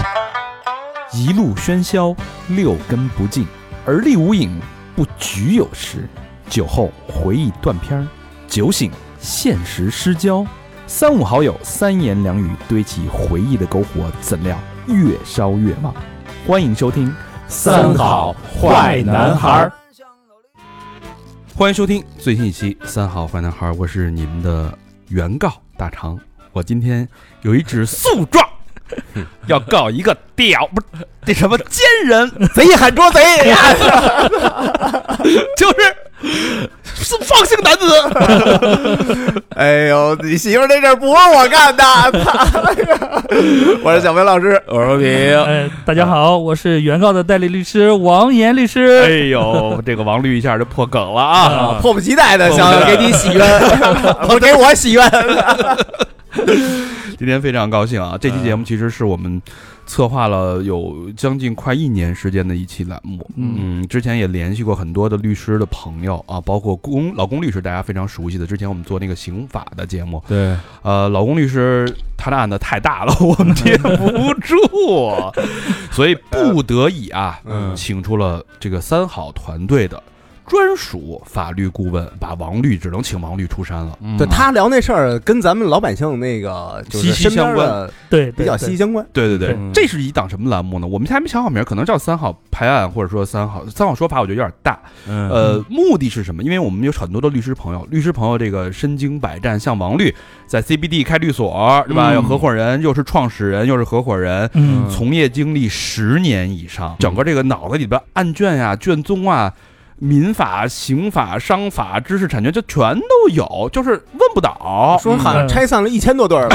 一路喧嚣，六根不净，而立无影，不局有时。酒后回忆断片，酒醒现实失焦。三五好友，三言两语堆起回忆的篝火，怎料越烧越旺。欢迎收听三好坏男孩。 欢迎收听最新一期三好坏男孩，我是你们的原告大肠。我今天有一纸诉状要告一个不是这什么奸人， 贼喊捉贼就是放性男子。 哎呦，你媳妇这事儿不是我干的。我是小明老师， 我是罗平。 大家好，我是原告的代理律师王岩律师。 哎呦，这个王律一下就破梗了啊！ 迫不及待的想给你洗冤，不给我洗冤。 今天非常高兴啊！这期节目其实是我们策划了有将近快1年时间的一期栏目。之前也联系过很多的律师的朋友啊，包括老公律师，大家非常熟悉的。之前我们做那个刑法的节目， 对， 老公律师他的案子太大了，我们接不住，所以不得已啊，请出了这个三好团队的专属法律顾问，把王律只能请王律出山了。 对，他聊那事儿跟咱们老百姓那个就是息息相关， 对， 比较息息相关。 对，这是一档什么栏目呢？我们还没想好名，可能叫三好拍案，或者说三好说法，我觉得有点大。目的是什么？因为我们有很多的律师朋友这个身经百战，像王律在 CBD 开律所，对吧？有合伙人，又是创始人，又是合伙人，从业经历10年以上，整个这个脑子里边案卷呀、卷宗啊。民法、刑法、商法、知识产权，就全都有，就是问不倒。 说好像拆散了1000多对了。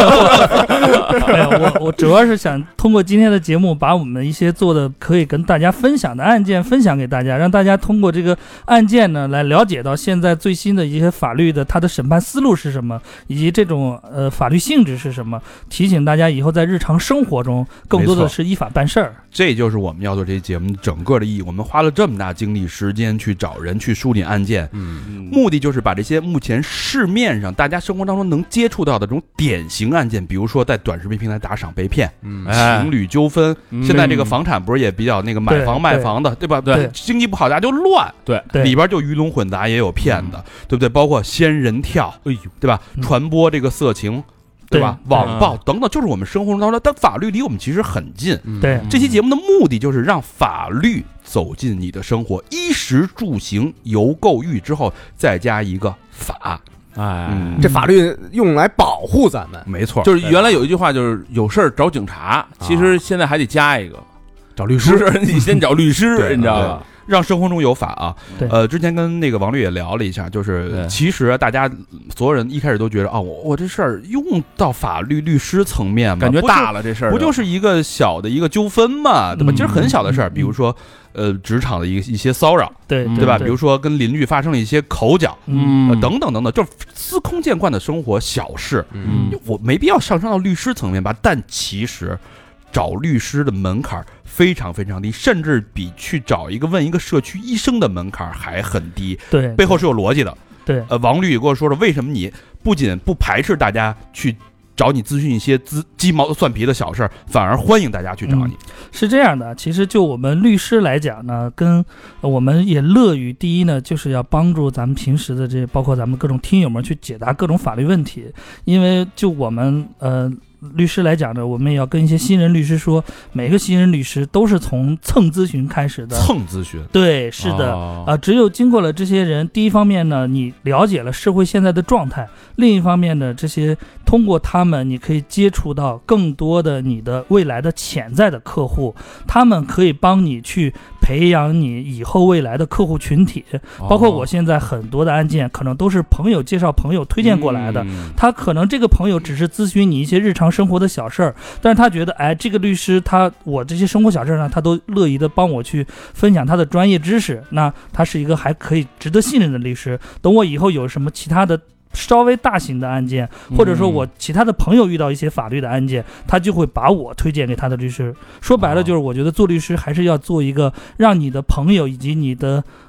我主要是想通过今天的节目，把我们一些做的可以跟大家分享的案件分享给大家，让大家通过这个案件呢，来了解到现在最新的一些法律的它的审判思路是什么，以及这种法律性质是什么，提醒大家以后在日常生活中更多的是依法办事儿。 这就是我们要做这期节目整个的意义。我们花了这么大精力时间去找人去梳理案件，目的就是把这些目前市面上大家生活当中能接触到的这种典型案件，比如说在短视频平台打赏被骗，情侣纠纷，现在这个房产不是也比较那个买房卖房的，对吧？对，经济不好大家就乱，对，里边就鱼龙混杂，也有骗的，对不对？包括仙人跳，对吧？传播这个色情。对吧？网暴等等，就是我们生活中当中，但法律离我们其实很近。 对， 这期节目的目的就是让法律走进你的生活，衣食住行由购育之后，再加一个法。 这法律用来保护咱们， 没错。 就是原来有一句话，就是有事儿找警察，其实现在还得加一个找律师。 不是，你先找律师，你知道吧？ 让生活中有法啊！之前跟那个王律也聊了一下，就是其实大家所有人一开始都觉得我这事儿用到法律律师层面嘛， 感觉大了，这事儿不就是一个小的一个纠纷嘛，对吧？其实很小的事儿，比如说职场的一些骚扰，对吧？比如说跟邻居发生了一些口角，等等，就是司空见惯的生活小事，我没必要上升到律师层面吧？但其实找律师的门槛非常非常低，甚至比去问一个社区医生的门槛还很低。对，背后是有逻辑的。对，王律也跟我说了，为什么你不仅不排斥大家去找你咨询一些鸡毛蒜皮的小事，反而欢迎大家去找你。 是这样的，其实就我们律师来讲呢，跟我们也乐于第一呢，就是要帮助咱们平时的包括咱们各种听友们去解答各种法律问题，因为就我们律师来讲呢，我们也要跟一些新人律师说，每个新人律师都是从蹭咨询开始的。 蹭咨询， 对，是的，只有经过了这些人，第一方面呢，你了解了社会现在的状态；另一方面呢，这些通过他们，你可以接触到更多的你的未来的潜在的客户，他们可以帮你去培养你以后未来的客户群体。包括我现在很多的案件，可能都是朋友介绍朋友推荐过来的，他可能这个朋友只是咨询你一些日常生活的小事儿，但是他觉得这个律师我这些生活小事呢，他都乐意的帮我去分享他的专业知识，那他是一个还可以值得信任的律师。等我以后有什么其他的稍微大型的案件，或者说我其他的朋友遇到一些法律的案件，他就会把我推荐给他的律师。说白了就是我觉得做律师还是要做一个让你的朋友以及你的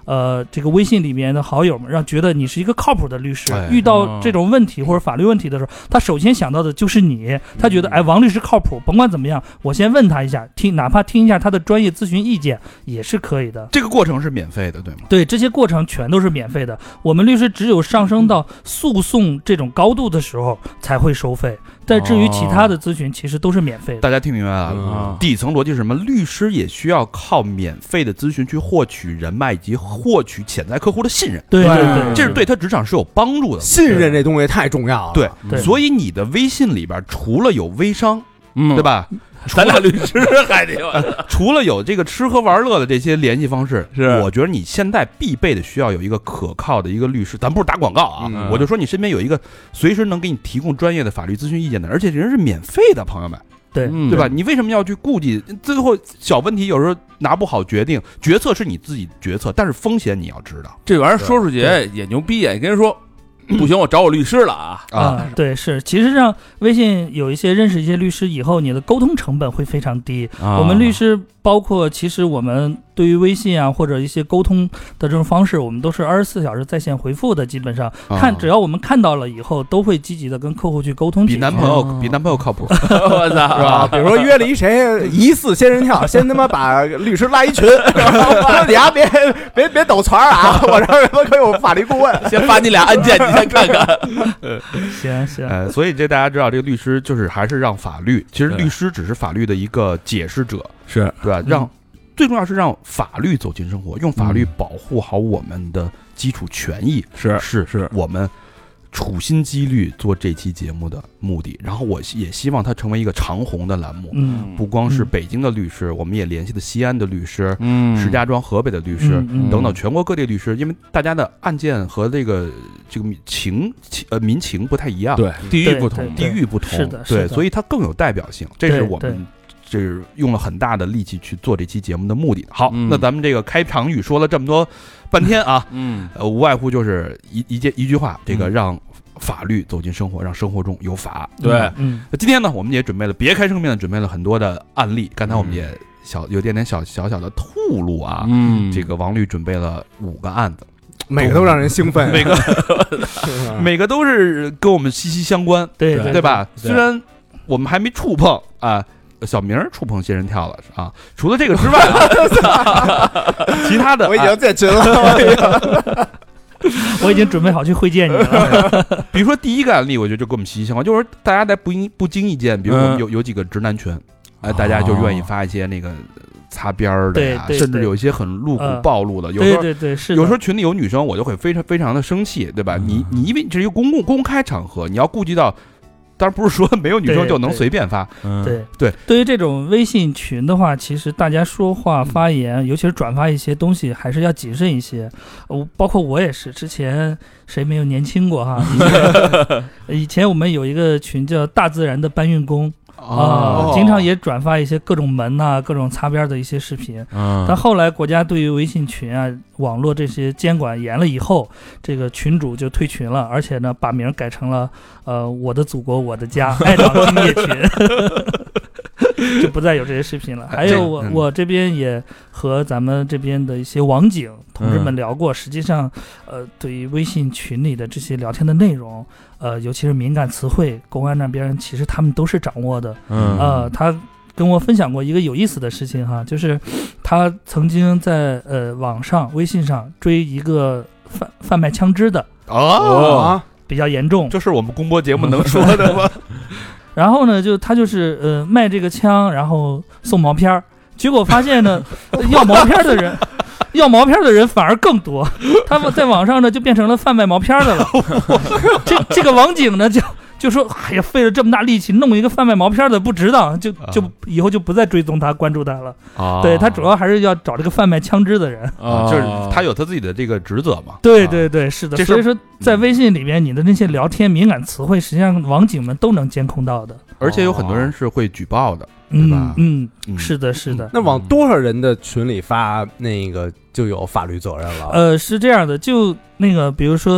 这个微信里面的好友们，让觉得你是一个靠谱的律师，遇到这种问题或者法律问题的时候，他首先想到的就是你，他觉得王律师靠谱，甭管怎么样，我先问他一下，哪怕听一下他的专业咨询意见也是可以的。 这个过程是免费的，对吗？ 对，这些过程全都是免费的。我们律师只有上升到诉讼这种高度的时候才会收费，但至于其他的咨询其实都是免费的。 大家听明白了？底层逻辑是什么？律师也需要靠免费的咨询去获取人脉以及获取潜在客户的信任。 对对对， 这是对他职场是有帮助的。 信任这东西太重要了。 对，所以你的微信里边除了有微商，对吧？ 咱俩律师还得有， 除了有这个吃喝玩乐的这些联系方式，我觉得你现在必备的需要有一个可靠的一个律师。咱不是打广告啊，我就说你身边有一个随时能给你提供专业的法律咨询意见的，而且人是免费的，朋友们，对吧？你为什么要去顾忌最后小问题？有时候拿不好决定，决策是你自己决策，但是风险你要知道。 这玩意儿说出去也牛逼，也跟人说。不行，我找我律师了啊！ 对，是，其实上微信有一些认识一些律师以后，你的沟通成本会非常低。我们律师包括，其实我们对于微信啊或者一些沟通的这种方式，我们都是24小时在线回复的，基本上只要我们看到了以后，都会积极的跟客户去沟通。 比男朋友靠谱， 我操， 是吧？比如说约了一谁疑似仙人跳，先他妈把律师拉一群，你丫别抖团啊！我这儿可有法律顾问， 先发你俩案件，你先看看。 行， 所以这大家知道，这个律师就是还是让法律，其实律师只是法律的一个解释者， 是对吧？最重要是让法律走进生活，用法律保护好我们的基础权益，是我们处心积虑做这期节目的目的。然后我也希望它成为一个长红的栏目，不光是北京的律师，我们也联系了西安的律师，石家庄、河北的律师等等全国各地律师，因为大家的案件和这个民情不太一样， 对，地域不同， 是的， 对，所以它更有代表性，这是我们。这是用了很大的力气去做这期节目的目的。好，那咱们这个开场语说了这么多半天啊，无外乎就是一句话，这个让法律走进生活，让生活中有法。 对， 那今天呢，我们也准备了别开生面的准备了很多的案例。刚才我们也有点小的透露啊，这个王律准备了5个案子。 每个都让人兴奋， 每个都是跟我们息息相关，对吧？虽然我们还没触碰啊。小明触碰仙人跳了啊！除了这个之外，其他的我已经建群了， 我已经准备好去会见你了。 比如说第一个案例，我觉得就跟我们息息相关，就是大家在不经意间，比如我们有几个直男群，大家就愿意发一些那个擦边的呀，甚至有一些很露骨暴露的。有时候是有时候群里有女生，我就会非常的生气，对吧？你因为这是一个公开场合，你要顾及到。当然不是说没有女生就能随便发， 对。对于这种微信群的话，其实大家说话发言，尤其是转发一些东西，还是要谨慎一些。包括我也是，之前谁没有年轻过哈？以前我们有一个群叫大自然的搬运工。经常也转发一些各种门啊、各种擦边的一些视频。但后来国家对于微信群啊、网络这些监管严了以后，这个群主就退群了，而且呢，把名改成了我的祖国我的家爱党敬业群。就不再有这些视频了。还有我这边也和咱们这边的一些网警同志们聊过，实际上对于微信群里的这些聊天的内容，尤其是敏感词汇，公安那边其实他们都是掌握的。他跟我分享过一个有意思的事情哈，就是他曾经在网上微信上追一个贩卖枪支的比较严重， 这是我们公播节目能说的吗？ 然后呢，他就是卖这个枪，然后送毛片儿，结果发现呢，要毛片的人反而更多，他们在网上呢就变成了贩卖毛片的了。这个网警呢就说，哎呀，费了这么大力气弄一个贩卖毛片的不值当，就以后就不再追踪他、关注他了。对，他主要还是要找这个贩卖枪支的人， 就是他有他自己的这个职责嘛。 对对对，是的。所以说，在微信里面，你的那些聊天敏感词汇，实际上网警们都能监控到的， 而且有很多人是会举报的，对吧？ 是的，是的。 那往多少人的群里发，那个就有法律责任了？ 是这样的，就那个，比如说。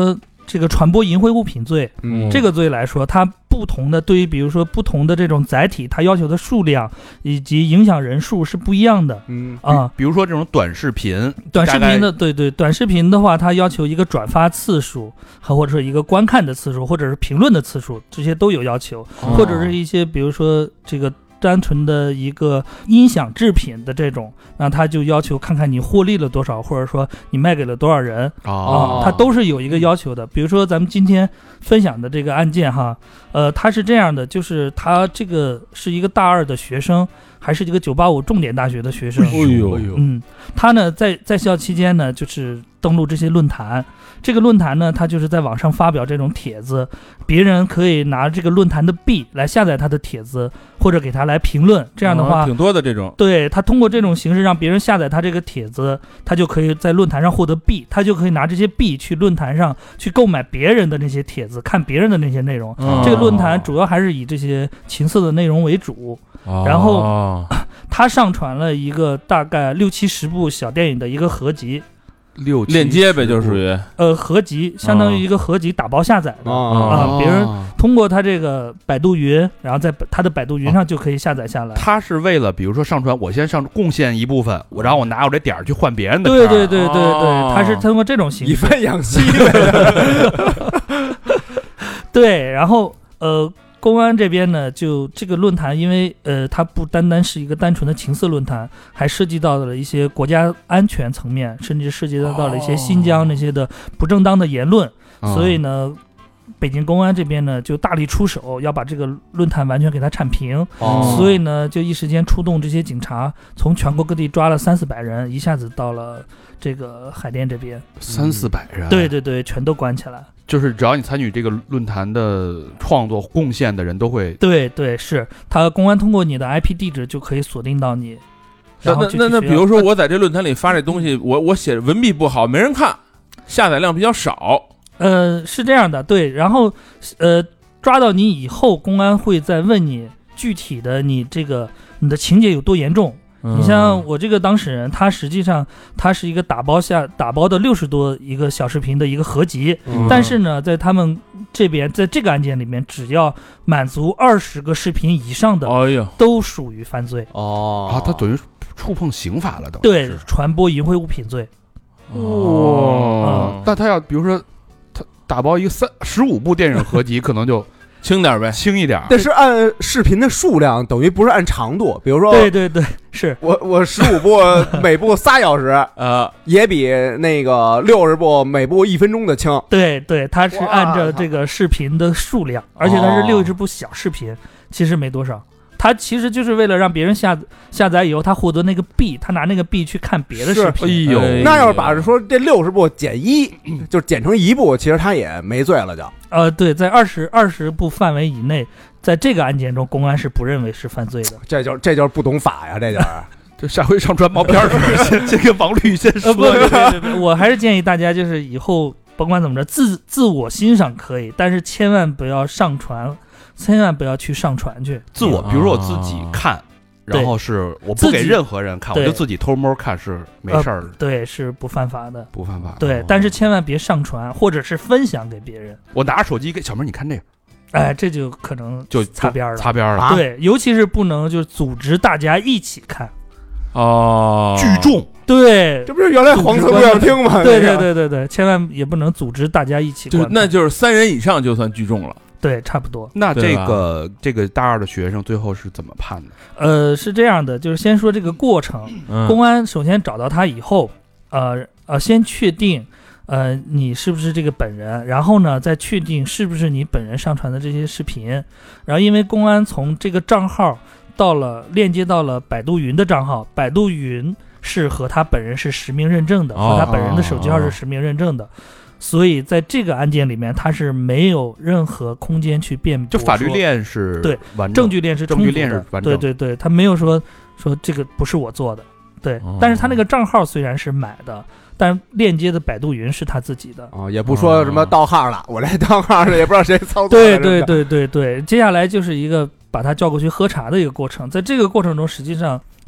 这个传播淫秽物品罪，这个罪来说，它不同的对于比如说不同的这种载体，它要求的数量以及影响人数是不一样的。 比如说这种短视频的，对，短视频的话，它要求一个转发次数，或者说一个观看的次数，或者是评论的次数，这些都有要求，或者是一些比如说这个单纯的一个音响制品的这种，那他就要求看看你获利了多少，或者说你卖给了多少人他都是有一个要求的。比如说咱们今天分享的这个案件哈，他是这样的，就是他这个是一个大2的学生，还是一个985重点大学的学生。他呢在校期间呢，就是登录这些论坛。这个论坛呢，他就是在网上发表这种帖子，别人可以拿这个论坛的币来下载他的帖子，或者给他来评论。这样的话， 挺多的这种。 对，他通过这种形式让别人下载他这个帖子，他就可以在论坛上获得币，他就可以拿这些币去论坛上去购买别人的那些帖子，看别人的那些内容。这个论坛主要还是以这些情色的内容为主。然后他上传了一个大概60-70部小电影的一个合集。 链接呗，就属于合集，相当于一个合集打包下载的别人通过他这个百度云，然后在他的百度云上就可以下载下来。 他是为了比如说上传，我先贡献一部分，然后我拿我这点儿去换别人的。 对，他是通过这种形式以贩养吸对，然后公安这边呢，就这个论坛，因为它不单单是一个单纯的情色论坛，还涉及到了一些国家安全层面，甚至涉及到了一些新疆那些的不正当的言论，所以呢，北京公安这边呢就大力出手，要把这个论坛完全给它铲平。所以呢，就一时间出动这些警察，从全国各地抓了300-400人，一下子到了这个海淀这边。 300-400人？ 对，全都关起来。 就是只要你参与这个论坛的创作贡献的人都会。 对，是他公安通过你的 IP 地址就可以锁定到你。 那比如说我在这论坛里发这东西，我写文笔不好，没人看，下载量比较少。 是这样的，对。然后抓到你以后，公安会再问你具体的你的情节有多严重。你像我这个当事人，他实际上他是一个打包的60多一个小视频的一个合集，但是呢，在他们这边，在这个案件里面，只要满足20个视频以上的，都属于犯罪。 他等于触碰刑法了， 对，传播淫秽物品罪。 那他要比如说他打包一个15部电影合集，可能就。 轻点呗， 轻一点。 但是按视频的数量，等于不是按长度。比如说， 对，是我15部，每部3小时，也比那个60部每部1分钟的轻。 对，它是按照这个视频的数量，而且它是60部小视频，其实没多少。他其实就是为了让别人下载以后，他获得那个币，他拿那个币去看别的视频。 那要是把说这60部减1，就减成1部，其实他也没罪了就。 对，在20部范围以内，在这个案件中，公安是不认为是犯罪的。 这就是不懂法呀，这就是。 这下回上传毛片儿，这个王律先说。 不，我还是建议大家就是以后甭管怎么着，自我欣赏可以，但是千万不要上传。千万不要去上传去。 比如说我自己看，然后是我不给任何人看，我就自己偷摸看是没事儿的。 对，是不犯法的， 不犯法。 对，但是千万别上传或者是分享给别人。 我拿着手机给小妹，你看这个，这就可能就擦边了。 对，尤其是不能就组织大家一起看。 聚众。 对， 这不是原来黄色录像厅吗？ 对，千万也不能组织大家一起观看。 那就是3人以上就算聚众了。 对，差不多。 那这个大2的学生最后是怎么判的？是这样的，就是先说这个过程。公安首先找到他以后，先确定，你是不是这个本人，然后呢，再确定是不是你本人上传的这些视频。然后，因为公安从这个账号链接到了百度云的账号，百度云是和他本人是实名认证的，和他本人的手机号是实名认证的。所以在这个案件里面，他是没有任何空间去辩驳， 就法律链是对完整， 证据链是充足的，对，他没有说这个不是我做的，对，但是他那个账号虽然是买的，但链接的百度云是他自己的， 也不说什么盗号了，我这盗号也不知道谁操作。 对，接下来就是一个把他叫过去喝茶的一个过程，在这个过程中，实际上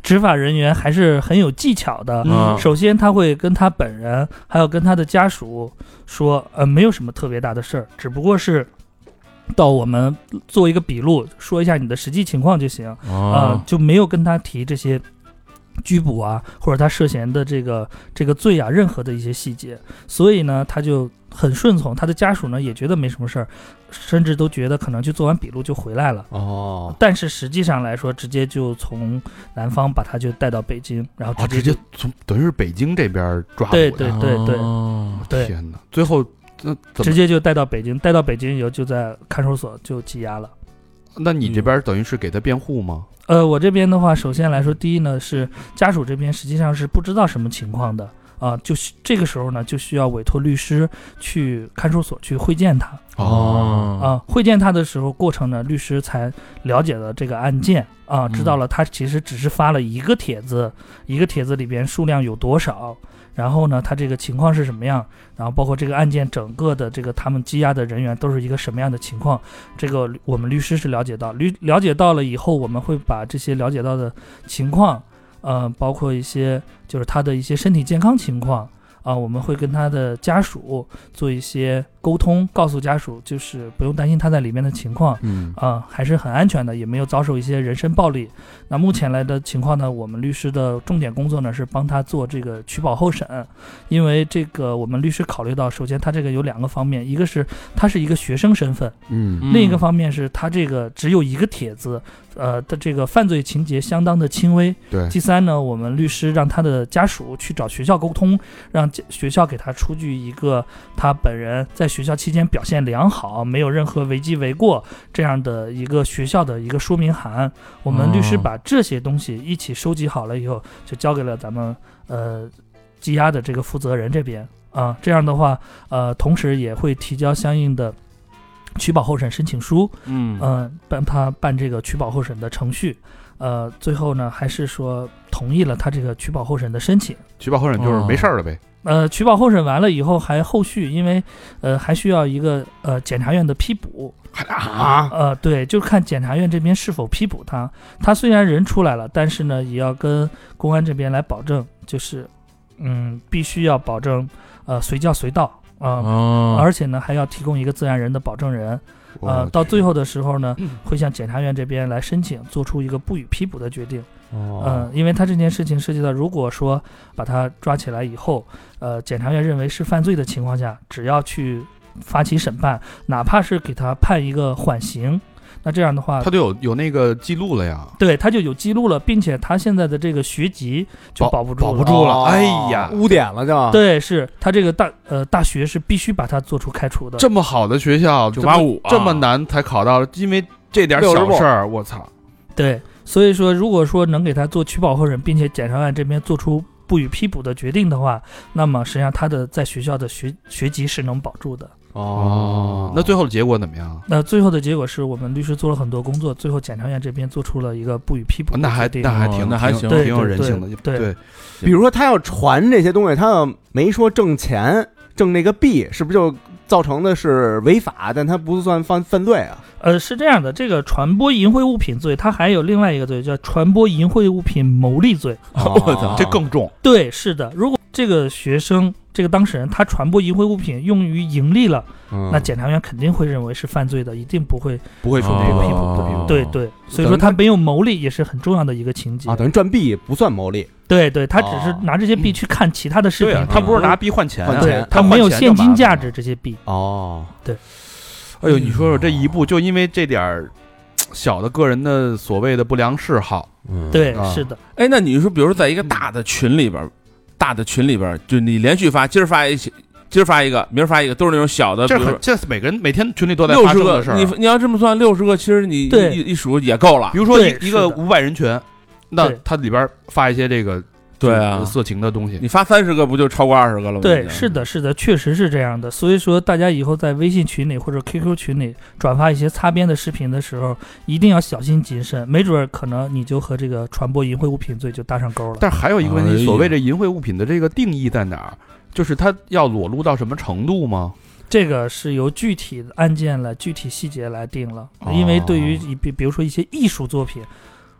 执法人员还是很有技巧的。首先他会跟他本人还有跟他的家属说，没有什么特别大的事儿，只不过是到我们做一个笔录，说一下你的实际情况就行。就没有跟他提这些拘捕啊，或者他涉嫌的这个罪啊，任何的一些细节。所以呢，他就很顺从，他的家属呢也觉得没什么事儿，甚至都觉得可能就做完笔录就回来了。但是实际上来说，直接就从南方把他就带到北京，然后直接从等于是北京这边抓捕的。对， 天哪！最后直接就带到北京，带到北京以后就在看守所就羁押了。 那你这边等于是给他辩护吗？ 我这边的话，首先来说，第一呢是家属这边实际上是不知道什么情况的。就这个时候呢，就需要委托律师去看守所去会见他。会见他的时候，过程呢，律师才了解了这个案件知道了他其实只是发了一个帖子，一个帖子里边数量有多少，然后呢，他这个情况是什么样，然后包括这个案件整个的这个他们羁押的人员都是一个什么样的情况，这个我们律师是了解到了以后，我们会把这些了解到的情况。包括一些就是他的一些身体健康情况我们会跟他的家属做一些沟通，告诉家属就是不用担心他在里面的情况，还是很安全的，也没有遭受一些人身暴力。那目前来的情况呢，我们律师的重点工作呢是帮他做这个取保候审，因为这个我们律师考虑到，首先他这个有2个方面，一个是他是一个学生身份，另一个方面是他这个只有一个帖子，的这个犯罪情节相当的轻微。 对。 第三呢，我们律师让他的家属去找学校沟通，让学校给他出具一个他本人在学校期间表现良好，没有任何违纪违过这样的一个学校的一个说明函。我们律师把这些东西一起收集好了以后，就交给了咱们羁押的这个负责人这边这样的话同时也会提交相应的取保候审申请书，帮他办这个取保候审的程序。最后呢，还是说同意了他这个取保候审的申请。 取保候审就是没事了呗。 取保候审完了以后，还后续，因为还需要一个检察院的批捕。对，就看检察院这边是否批捕他。他虽然人出来了，但是呢，也要跟公安这边来保证，就是必须要保证随叫随到。而且呢，还要提供一个自然人的保证人。到最后的时候呢，会向检察院这边来申请，做出一个不予批捕的决定。因为他这件事情涉及到，如果说把他抓起来以后，检察院认为是犯罪的情况下，只要去发起审判，哪怕是给他判一个缓刑，那这样的话， 他就有那个记录了呀。 对，他就有记录了，并且他现在的这个学籍就保不住了。哎呀， 污点了就。 对，是他这个大学是必须把他做出开除的。 这么好的学校 985 这么难才考到，因为这点小事儿，我操。 对，所以说如果说能给他做取保候审，并且检察院这边做出不予批捕的决定的话，那么实际上他的在学校的学籍是能保住的。 那最后的结果怎么样？ 那最后的结果是我们律师做了很多工作，最后检察院这边做出了一个不予批捕的决定。 那还行，挺有人性的。 对， 比如说他要传这些东西，他要没说挣钱挣那个币，是不是就造成的是违法？但他不算犯罪啊。 是这样的，这个传播淫秽物品罪，它还有另外一个罪叫传播淫秽物品牟利罪。 我操，这更重。 对，是的，如果这个学生这个当事人他传播淫秽物品用于盈利了，那检察院肯定会认为是犯罪的，一定不会说这个批捕。对对，所以说他没有牟利也是很重要的一个情节等于赚币不算牟利。 对对，他只是拿这些币去看其他的视频， 他不是拿币换钱， 他没有现金价值这些币。对。 哎呦，你说说这一步就因为这点小的个人的所谓的不良嗜好， 对，是的。 哎，那你说，比如说在一个大的群里边，就你连续发，今儿发一个，明儿发一个，都是那种小的。 这每个人每天群里都在发生的事儿。你要这么算，60个，其实你一数也够了。 比如说一个500人群，那他里边发一些这个。 对啊， 色情的东西， 你发30个不就超过20个了吗？ 对，是的，确实是这样的。所以说，大家以后在微信群里或者 QQ 群里转发一些擦边的视频的时候，一定要小心谨慎，没准可能你就和这个传播淫秽物品罪就搭上钩了。 但还有一个问题，所谓这淫秽物品的这个定义在哪儿？就是它要裸露到什么程度吗？ 这个是由具体的案件来具体细节来定了，因为对于比如说一些艺术作品。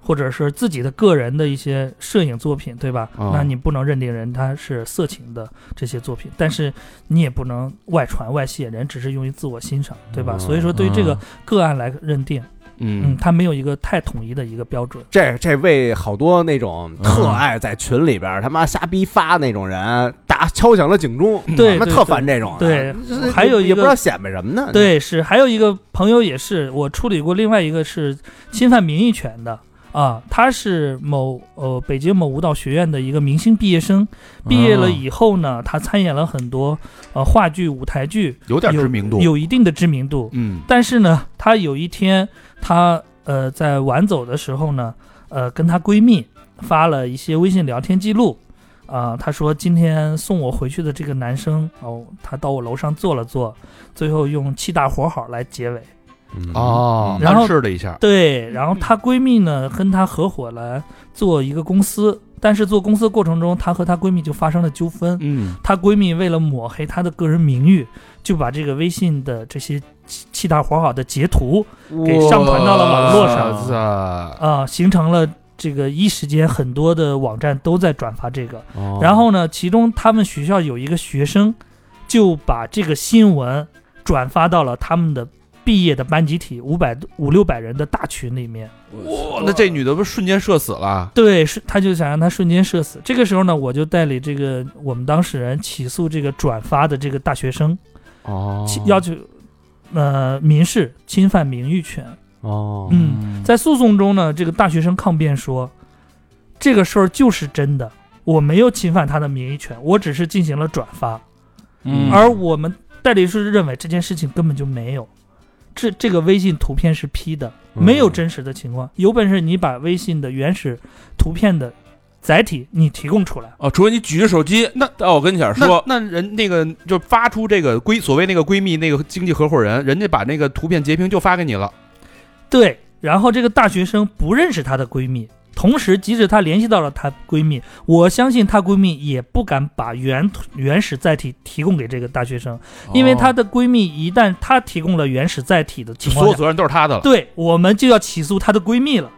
或者是自己的个人的一些摄影作品，对吧？那你不能认定人他是色情的这些作品，但是你也不能外传外泄，人只是用于自我欣赏，对吧？所以说对于这个个案来认定，他没有一个太统一的一个标准。 这为好多那种特爱在群里边他妈瞎逼发那种人敲响了警钟， 对， 他特烦这种。 对，还有一个也不知道显摆什么呢。 对，是还有一个朋友也是我处理过，另外一个是侵犯名誉权的。他是北京某舞蹈学院的一个明星毕业生，毕业了以后呢，他参演了很多话剧、舞台剧， 有点知名度， 有一定的知名度。但是呢，他有一天他在晚走的时候呢，跟她闺蜜发了一些微信聊天记录。他说今天送我回去的这个男生他到我楼上坐了坐，最后用7大活好来结尾。然后暗示了一下， 对，然后她闺蜜呢跟她合伙来做一个公司，但是做公司过程中，她和她闺蜜就发生了纠纷。她闺蜜为了抹黑她的个人名誉，就把这个微信的这些7大活好的截图给上传到了网络上，形成了这个一时间很多的网站都在转发这个。然后呢，其中他们学校有一个学生就把这个新闻转发到了他们的毕业的班集体500-600人的大群里面。 哇，那这女的不瞬间社死了？ 对，他就想让她瞬间社死。这个时候呢，我就代理这个我们当事人起诉这个转发的这个大学生，要求民事侵犯名誉权。在诉讼中呢，这个大学生抗辩说，这个事儿就是真的，我没有侵犯他的名誉权，我只是进行了转发。而我们代理师认为这件事情根本就没有。这个微信图片是 P 的，没有真实的情况。有本事你把微信的原始图片的载体你提供出来。 除非你举着手机，那我跟你讲说， 那人那个就发出这个所谓那个闺蜜那个经济合伙人，人家把那个图片截屏就发给你了。 对，然后这个大学生不认识她的闺蜜，同时即使她联系到了她闺蜜，我相信她闺蜜也不敢把原始载体提供给这个大学生，因为她的闺蜜一旦她提供了原始载体的情况下， 所有责任都是她的了。 对，我们就要起诉她的闺蜜了。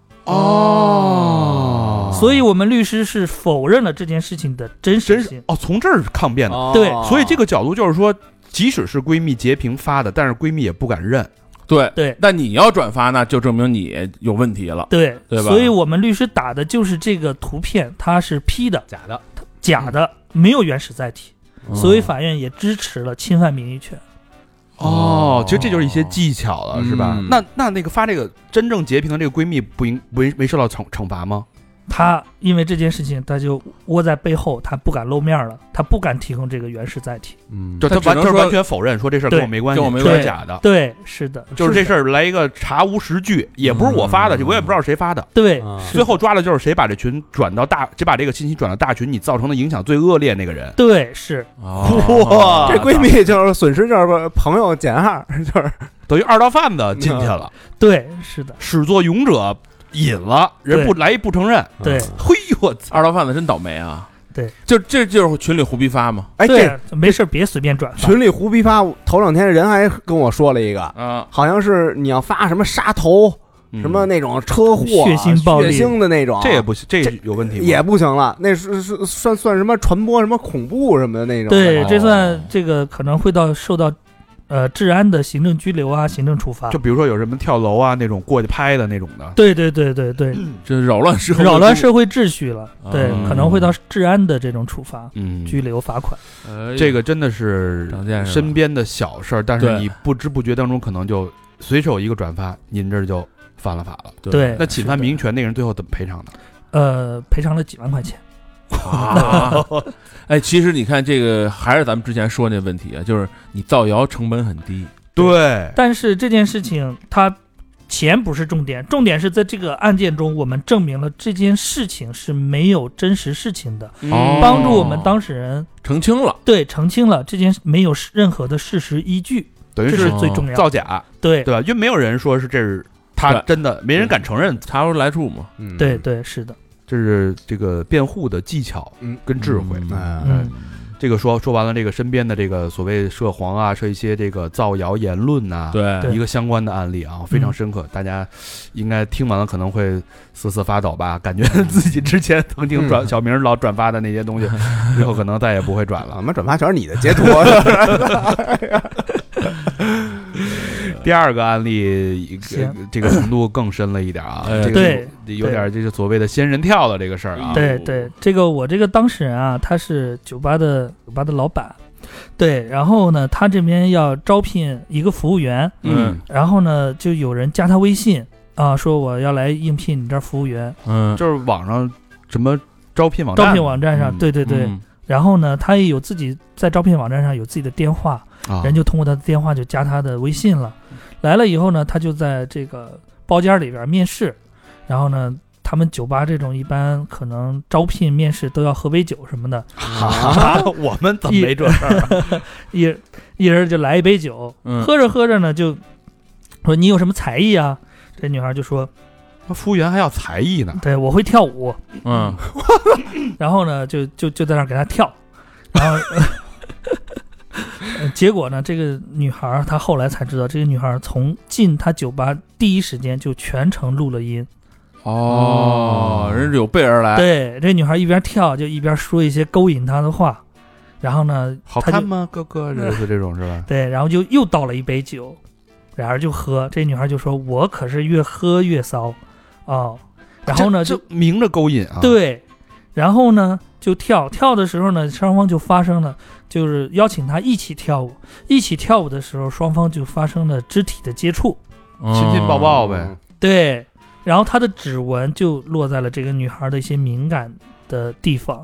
所以我们律师是否认了这件事情的真实性。 从这儿抗辩的。 对， 所以这个角度就是说，即使是闺蜜截屏发的，但是闺蜜也不敢认。 对，但你要转发呢，就证明你有问题了， 对吧？ 所以我们律师打的就是这个图片，它是 P 的，假的，没有原始载体，所以法院也支持了侵犯名誉权。 其实这就是一些技巧了，是吧？那个发这个真正截屏的这个闺蜜没受到惩罚吗？ 他因为这件事情，他就窝在背后，他不敢露面了，他不敢提供这个原始载体。 就他完全否认说这事儿跟我没关系， 跟我没关系，假的。 对，是的， 就是这事儿来一个查无实据，也不是我发的，我也不知道谁发的。 对， 最后抓的就是谁把这群转到谁把这个信息转到大群，你造成的影响最恶劣那个人。 对，是。 哇，这闺蜜就是损失，就是朋友减2，就是等于2道贩子进去了。 对，是的， 始作俑者。引了人不承认， 对， 嘿呦 ，2道贩子真倒霉啊！ 对， 这就是群里胡逼发嘛。 这没事别随便转发。 群里胡逼发，头2天人还跟我说了一个，好像是你要发什么杀头，什么那种车祸、 血腥暴力、 血腥的那种， 这也不行，这有问题吗？ 也不行了，那是算什么传播什么恐怖什么的那种。 对，这算这个可能会受到。治安的行政拘留啊，行政处罚。 就比如说有什么跳楼啊那种过去拍的那种的。 对， 这扰乱社会秩序了。对，可能会到治安的这种处罚，拘留、罚款。 这个真的是身边的小事儿，但是你不知不觉当中可能就随手一个转发，您这就犯了法了。 对， 那侵犯名誉权那个人最后怎么赔偿的？ 赔偿了几万块钱。 其实你看这个还是咱们之前说那问题啊，就是你造谣成本很低， 对。 但是这件事情它钱不是重点，重点是在这个案件中，我们证明了这件事情是没有真实事情的，帮助我们当事人澄清了， 对，澄清了这件没有任何的事实依据， 等于是最重要的， 造假， 对吧？因为没有人说是这是他真的，没人敢承认， 查不出来处嘛。 对，是的。 这是这个辩护的技巧跟智慧。 这个说完了，这个身边的这个所谓涉黄啊，涉一些这个造谣言论呐， 对， 一个相关的案例啊，非常深刻，大家应该听完了可能会瑟瑟发抖吧，感觉自己之前曾经小明老转发的那些东西，以后可能再也不会转了。 我们转发全是你的截图。 第二个案例，这个程度更深了一点啊，这个有点这个所谓的仙人跳的这个事儿啊。 对，这个我这个当事人啊，他是酒吧的老板，对，然后呢，他这边要招聘一个服务员，然后呢，就有人加他微信啊，说我要来应聘你这儿服务员， 就是网上什么招聘网站上，对，然后呢，他也有自己在招聘网站上有自己的电话。人就通过他的电话就加他的微信了，来了以后呢，他就在这个包间里边面试，然后呢，他们酒吧这种一般可能招聘面试都要喝杯酒什么的， 我们怎么没这事儿？ 一人就来一杯酒，喝着呢，就说你有什么才艺啊？这女孩就说， 服务员还要才艺呢？ 对，我会跳舞，然后呢，就在那儿给他跳，然后。结果呢，这个女孩她后来才知道，这个女孩从进她酒吧第一时间就全程录了音。 人有备而来。 对，这女孩一边跳就一边说一些勾引她的话，然后呢， 好看吗，哥哥？这种是吧？ 对，然后就又倒了一杯酒，俩人就喝。这女孩就说：“我可是越喝越骚哦。”然后呢，就明着勾引啊。 对，然后呢，就跳的时候呢，双方就发生了。就是邀请他一起跳舞，的时候，双方就发生了肢体的接触， 亲亲抱抱呗。 对，然后他的指纹就落在了这个女孩的一些敏感的地方。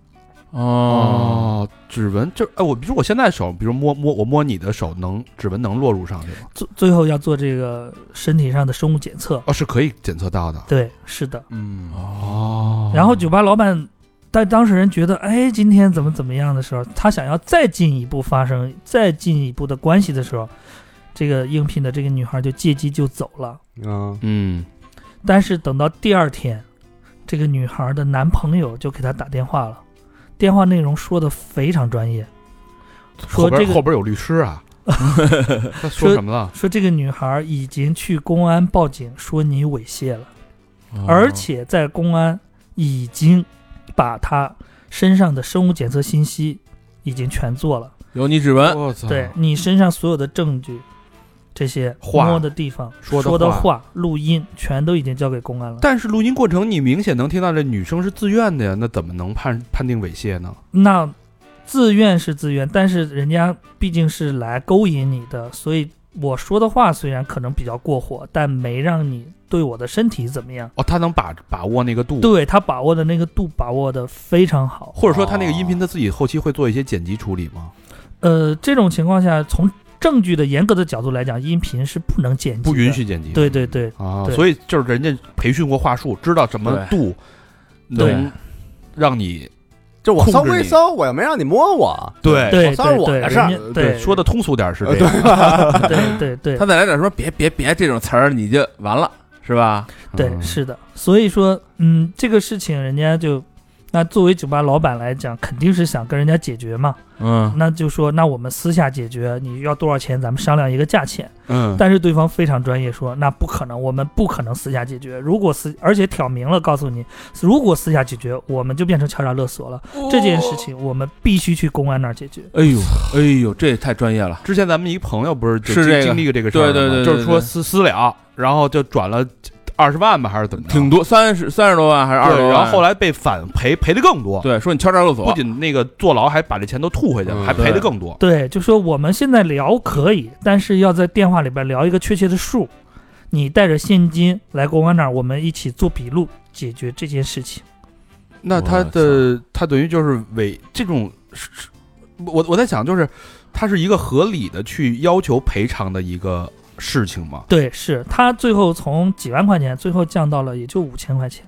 指纹就比如我现在手，比如我摸你的手，指纹能落入上去吗？ 最后要做这个身体上的生物检测。 是可以检测到的。 对，是的。然后酒吧老板。但当事人觉得，今天怎么样的时候，他想要再进一步的关系的时候，这个应聘的这个女孩就借机就走了。但是等到第二天，这个女孩的男朋友就给她打电话了，电话内容说的非常专业，说这个后边有律师啊。他说什么了？ 说这个女孩已经去公安报警，说你猥亵了，而且在公安已经。把他身上的生物检测信息已经全做了， 有你指纹， 对你身上所有的证据，这些摸的地方、说的话、录音，全都已经交给公安了。 但是录音过程你明显能听到这女生是自愿的呀，那怎么能判定猥亵呢？ 那自愿是自愿，但是人家毕竟是来勾引你的，所以我说的话虽然可能比较过火，但没让你对我的身体怎么样。 他能把握那个度。 对，他把握的那个度把握的非常好。 或者说他那个音频他自己后期会做一些剪辑处理吗？ 这种情况下，从证据的严格的角度来讲，音频是不能剪辑的， 不允许剪辑。 对对，所以就是人家培训过话术，知道什么度能让你。 就我骚归骚，我又没让你摸我， 对， 骚是我的事儿。 对， 说的通俗点是这样。 对， 他再来点说别这种词儿，你就完了，是吧？ 对，是的。所以说，这个事情人家就，那作为酒吧老板来讲，肯定是想跟人家解决嘛。那就说那我们私下解决，你要多少钱，咱们商量一个价钱。但是对方非常专业，说那不可能，我们不可能私下解决。而且挑明了告诉你，如果私下解决，我们就变成敲诈勒索了。这件事情我们必须去公安那儿解决。 哎呦，这也太专业了。 之前咱们一朋友不是经历过这个事儿吗？对， 就是说私了，然后就转了20万吧，还是怎么着？ 挺多，30多万还是20多万？ 然后后来被反赔的更多。 对，说你敲诈勒索， 不仅那个坐牢，还把这钱都吐回去了，还赔的更多。 对，就说我们现在聊可以，但是要在电话里边聊一个确切的数，你带着现金来公安那儿，我们一起做笔录解决这件事情。 那他等于就是这种，我在想，就是他是一个合理的去要求赔偿的一个事情吗？ 对，是他最后从几万块钱最后降到了也就5000块钱。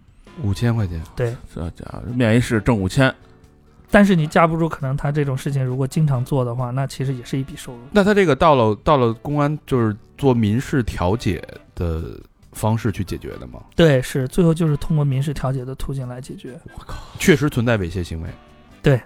5000块钱， 对， 这家伙面一试挣5000， 但是你架不住可能他这种事情如果经常做的话，那其实也是一笔收入。 那他这个到了公安就是做民事调解的方式去解决的吗？ 对，是最后就是通过民事调解的途径来解决。 我靠，确实存在猥亵行为。 对，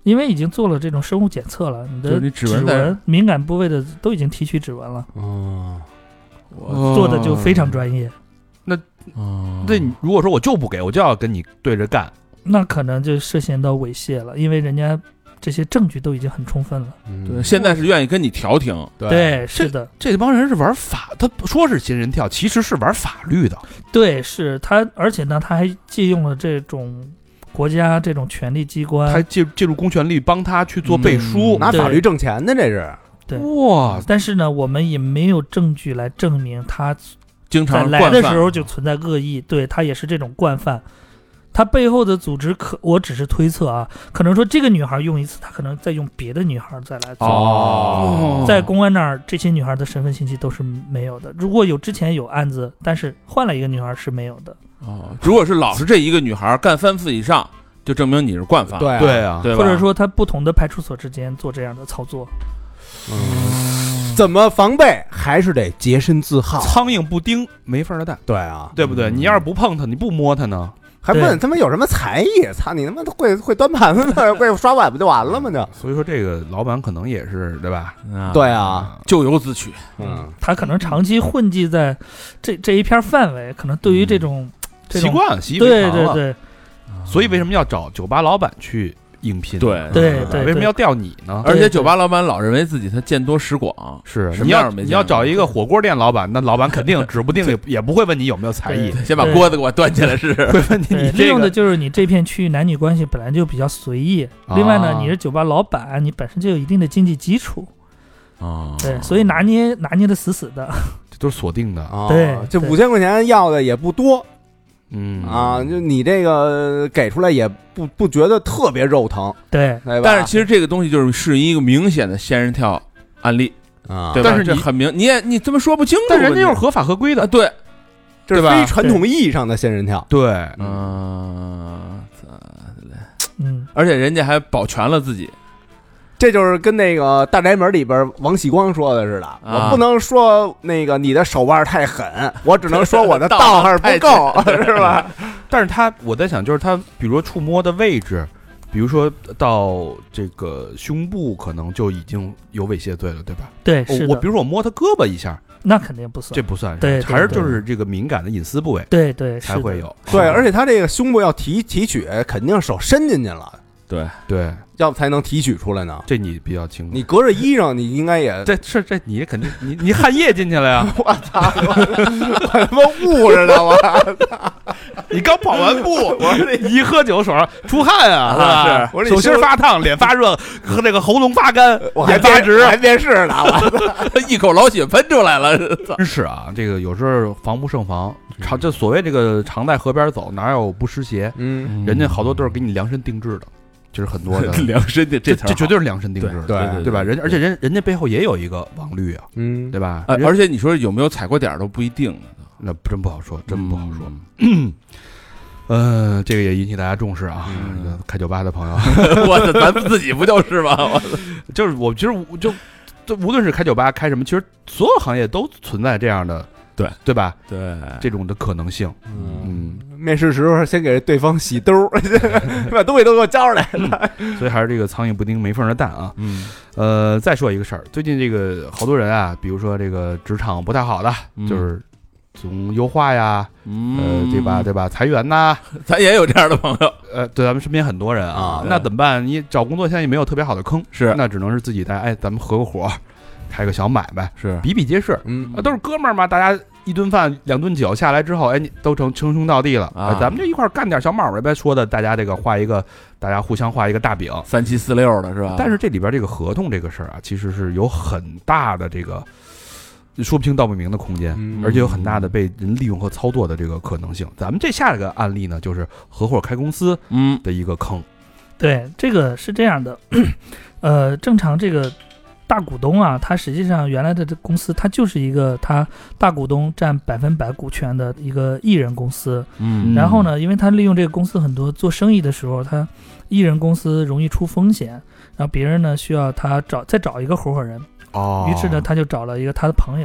因为已经做了这种生物检测了，你的指纹敏感部位的都已经提取指纹了。做的就非常专业。 那如果说我就不给，我就要跟你对着干， 那可能就涉嫌到猥亵了，因为人家这些证据都已经很充分了。 对，现在是愿意跟你调停。 对，是的， 这帮人是玩法，他说是仙人跳，其实是玩法律的。 对，是他，而且呢，他还借用了这种国家这种权力机关， 他借助公权力帮他去做背书， 拿法律挣钱的，这是。 对， 哇！ 但是呢，我们也没有证据来证明他经常在来的时候就存在恶意，对他也是这种惯犯。他背后的组织我只是推测啊，可能说这个女孩用一次，他可能再用别的女孩再来做。在公安那儿，这些女孩的身份信息都是没有的。如果之前有案子，但是换了一个女孩是没有的。 如果是老是这一个女孩干3次以上，就证明你是惯犯。 对啊， 或者说他不同的派出所之间做这样的操作。 怎么防备还是得洁身自好， 苍蝇不叮没缝的蛋。 对啊， 对不对？你要是不碰它，你不摸它呢， 还问他们有什么才艺？操你他妈会端盘子呢，会刷碗不就完了吗？就所以说这个老板可能也是对吧？ 对啊， 咎由自取。 他可能长期混迹在这一片范围，可能对于这种习惯了， 对， 所以为什么要找酒吧老板去应聘？ 对， 为什么要调你呢？ 而且酒吧老板老认为自己他见多识广， 是你要找一个火锅店老板，那老板肯定指不定也不会问你有没有才艺， 先把锅子给我端起来试。 会问你利用的就是你这片区域男女关系本来就比较随意，另外呢，你是酒吧老板，你本身就有一定的经济基础。对，所以拿捏的死死的， 这都是锁定的。 对， 这5000块钱要的也不多。就你这个给出来也不觉得特别肉疼， 对， 但是其实这个东西就是一个明显的仙人跳案例对吧？ 但是这很明，你这么说不清楚， 但人家又是合法合规的， 对， 这是非传统意义上的仙人跳， 对， 而且人家还保全了自己。 这就是跟那个大宅门里边王喜光说的似的，我不能说那个你的手腕太狠，我只能说我的道行不够，是吧？ 但是我在想，就是他，比如说触摸的位置，比如说到这个胸部，可能就已经有猥亵罪了，对吧？ 对，是的。 我比如说我摸他胳膊一下， 那肯定不算， 这不算， 对， 还是就是这个敏感的隐私部位， 对， 才会有。 对，而且他这个胸部要提取，肯定手伸进去了。 对， 要不才能提取出来呢。 这你比较清楚。 你隔着衣裳，你应该也这你肯定你汗液进去了呀！ 我操，我他妈捂着呢！我操， 你刚跑完步，我说一喝酒手上出汗啊，是吧？ 我手心发烫，脸发热，和那个喉咙发干， 眼发直，还面试呢， 我一口老血喷出来了。 真是啊，这个有时候防不胜防。这所谓这个常在河边走，哪有不湿鞋？人家好多都是给你量身定制的。就是很多的量身定，这绝对是量身定制，对吧？而且人家背后也有一个网律啊，对吧？ 而且你说有没有踩过点都不一定， 那真不好说，真不好说。这个也引起大家重视啊，开酒吧的朋友， 咱们自己不就是吗？ 就是我其实就无论是开酒吧开什么，其实所有行业都存在这样的，对吧？ 对，这种的可能性。 面试时候先给对方洗兜，把东西都给我交出来了。 所以还是这个苍蝇不叮没缝的蛋啊。再说一个事儿，最近这个好多人啊，比如说这个职场不太好的，就是总优化呀，对吧？裁员呐， 咱也有这样的朋友。 对，咱们身边很多人啊，那怎么办？你找工作现在也没有特别好的坑，那只能是自己咱们合个伙，开个小买卖，比比皆是。都是哥们儿嘛，大家一顿饭2顿酒下来之后，你都称兄道弟了啊！咱们就一块干点小买卖呗。说的大家这个大家互相画一个大饼 ，3746的是吧？ 但是这里边这个合同这个事儿啊，其实是有很大的这个说不清道不明的空间，而且有很大的被人利用和操作的这个可能性。咱们下一个案例呢，就是合伙开公司的一个坑。 对，这个是这样的，正常这个。大股东啊，他实际上原来的这公司，他就是一个他大股东占100%股权的一个艺人公司。然后呢，因为他利用这个公司很多做生意的时候，他艺人公司容易出风险，然后别人呢需要他再找一个合伙人。于是呢，他就找了一个他的朋友。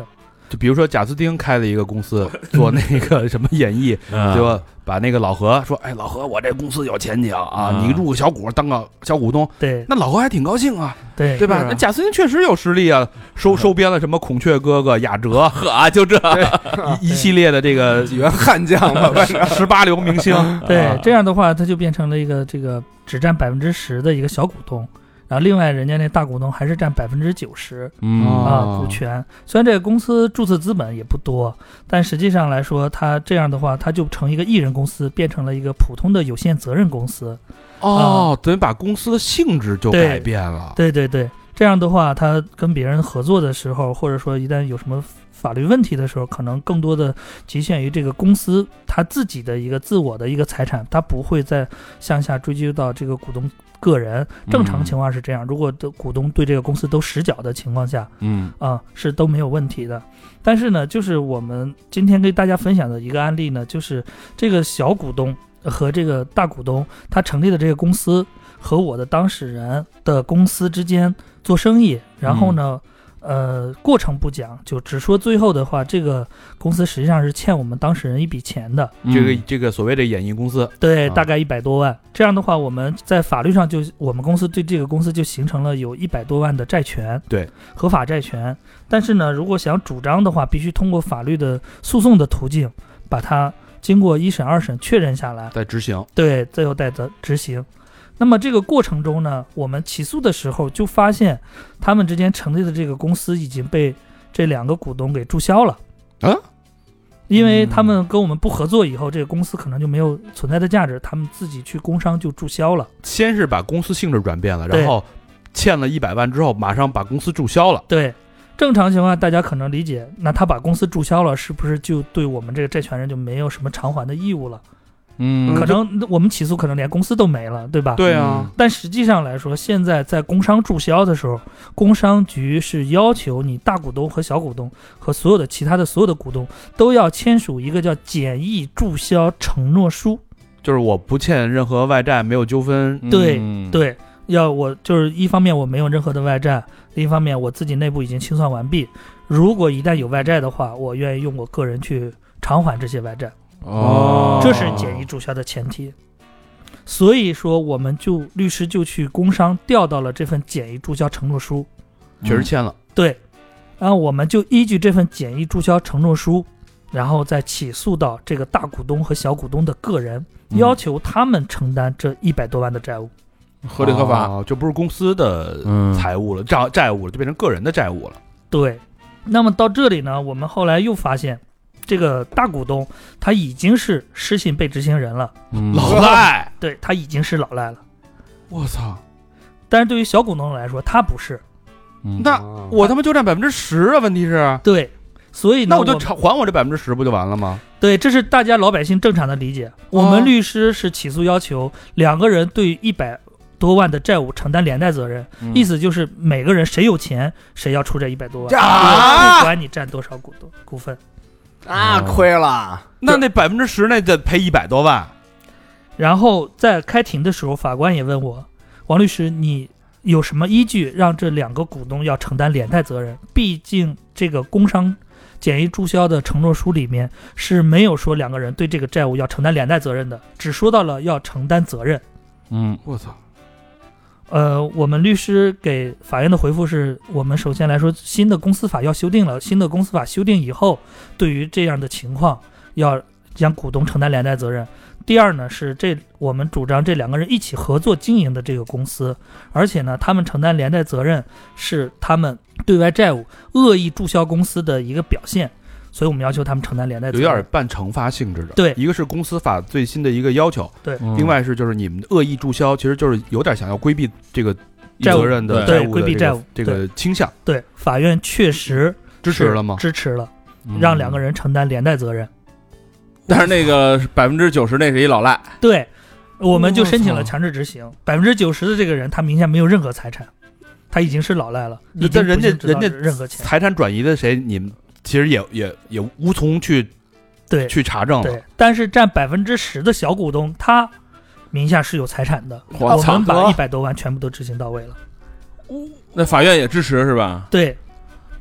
就比如说贾斯汀开了一个公司做那个什么演艺，对吧？把那个老何说，哎，老何，我这公司有前景啊，你入个小股当个小股东， 对， 那老何还挺高兴啊， 对吧？那贾斯汀确实有实力啊，收编了什么孔雀哥哥、雅哲， 呵，就这一系列的这个几员悍将吧 ，18流明星， 对，这样的话他就变成了一个这个只占10%的一个小股东。然后另外人家那大股东还是占90%股权，虽然这个公司注册资本也不多，但实际上来说，它这样的话，它就成一个艺人公司，变成了一个普通的有限责任公司。 等于把公司的性质就改变了。 对，这样的话，他跟别人合作的时候，或者说一旦有什么法律问题的时候，可能更多的局限于这个公司他自己的一个自我的一个财产，他不会再向下追究到这个股东个人。正常情况是这样，如果的股东对这个公司都实缴的情况下，是都没有问题的。但是呢，就是我们今天给大家分享的一个案例呢，就是这个小股东和这个大股东他成立的这个公司和我的当事人的公司之间做生意，然后呢过程不讲，就只说最后的话，这个公司实际上是欠我们当事人一笔钱的。 这个所谓的演艺公司， 对，大概100多万。这样的话，我们在法律上我们公司对这个公司就形成了有100多万的债权， 对， 合法债权。但是呢，如果想主张的话，必须通过法律的诉讼的途径，把它经过1审2审确认下来， 再执行。 对，最后再执行。那么这个过程中呢，我们起诉的时候就发现，他们之间成立的这个公司已经被这2个股东给注销了。因为他们跟我们不合作以后，这个公司可能就没有存在的价值，他们自己去工商就注销了。 先是把公司性质转变了，然后欠了100万之后，马上把公司注销了。 对，正常情况大家可能理解，那他把公司注销了，是不是就对我们这个债权人就没有什么偿还的义务了？可能我们起诉可能连公司都没了，对吧？ 对啊。 但实际上来说，现在在工商注销的时候，工商局是要求你大股东和小股东和所有的其他的所有的股东都要签署一个叫简易注销承诺书， 就是我不欠任何外债，没有纠纷。 对，我就是一方面我没有任何的外债，另一方面我自己内部已经清算完毕，如果一旦有外债的话，我愿意用我个人去偿还这些外债。这是简易注销的前提。所以说我们律师就去工商调到了这份简易注销承诺书， 确实签了。 对，然后我们就依据这份简易注销承诺书，然后再起诉到这个大股东和小股东的个人，要求他们承担这100多万的债务。 合理合法， 就不是公司的财务了，债务了，就变成个人的债务了。 对，那么到这里呢，我们后来又发现这个大股东他已经是失信被执行人了， 老赖， 对，他已经是老赖了。 我操！ 但是对于小股东来说，他不是。 那我他妈就占10%啊！问题是， 对，所以呢， 那我就还我这10%不就完了吗？ 对，这是大家老百姓正常的理解。我们律师是起诉要求2个人对100多万的债务承担连带责任，意思就是每个人谁有钱谁要出这100多万，不管你占多少股份。 亏了， 那10%那得赔100多万。 然后在开庭的时候，法官也问我，王律师，你有什么依据让这2个股东要承担连带责任？毕竟这个工商简易注销的承诺书里面是没有说2个人对这个债务要承担连带责任的，只说到了要承担责任。 我操。 我们律师给法院的回复是，我们首先来说，新的公司法要修订了，新的公司法修订以后，对于这样的情况要将股东承担连带责任。第二呢，是我们主张这2个人一起合作经营的这个公司，而且呢，他们承担连带责任是他们对外债务恶意注销公司的一个表现，所以我们要求他们承担连带责任， 有点半惩罚性质的。 对， 一个是公司法最新的一个要求， 对， 另外是就是你们恶意注销，其实就是有点想要规避这个责任的债务的规避债务这个倾向。 对，法院确实支持了吗？ 支持了，让2个人承担连带责任。 但是那个90%那是一老赖， 对，我们就申请了强制执行。90%的这个人他名下没有任何财产，他已经是老赖了， 但人家任何钱财产转移的谁，你们其实也无从去查证了。 对，但是占10%的小股东，他名下是有财产的，我们把100多万全部都执行到位了。 那法院也支持是吧？ 对，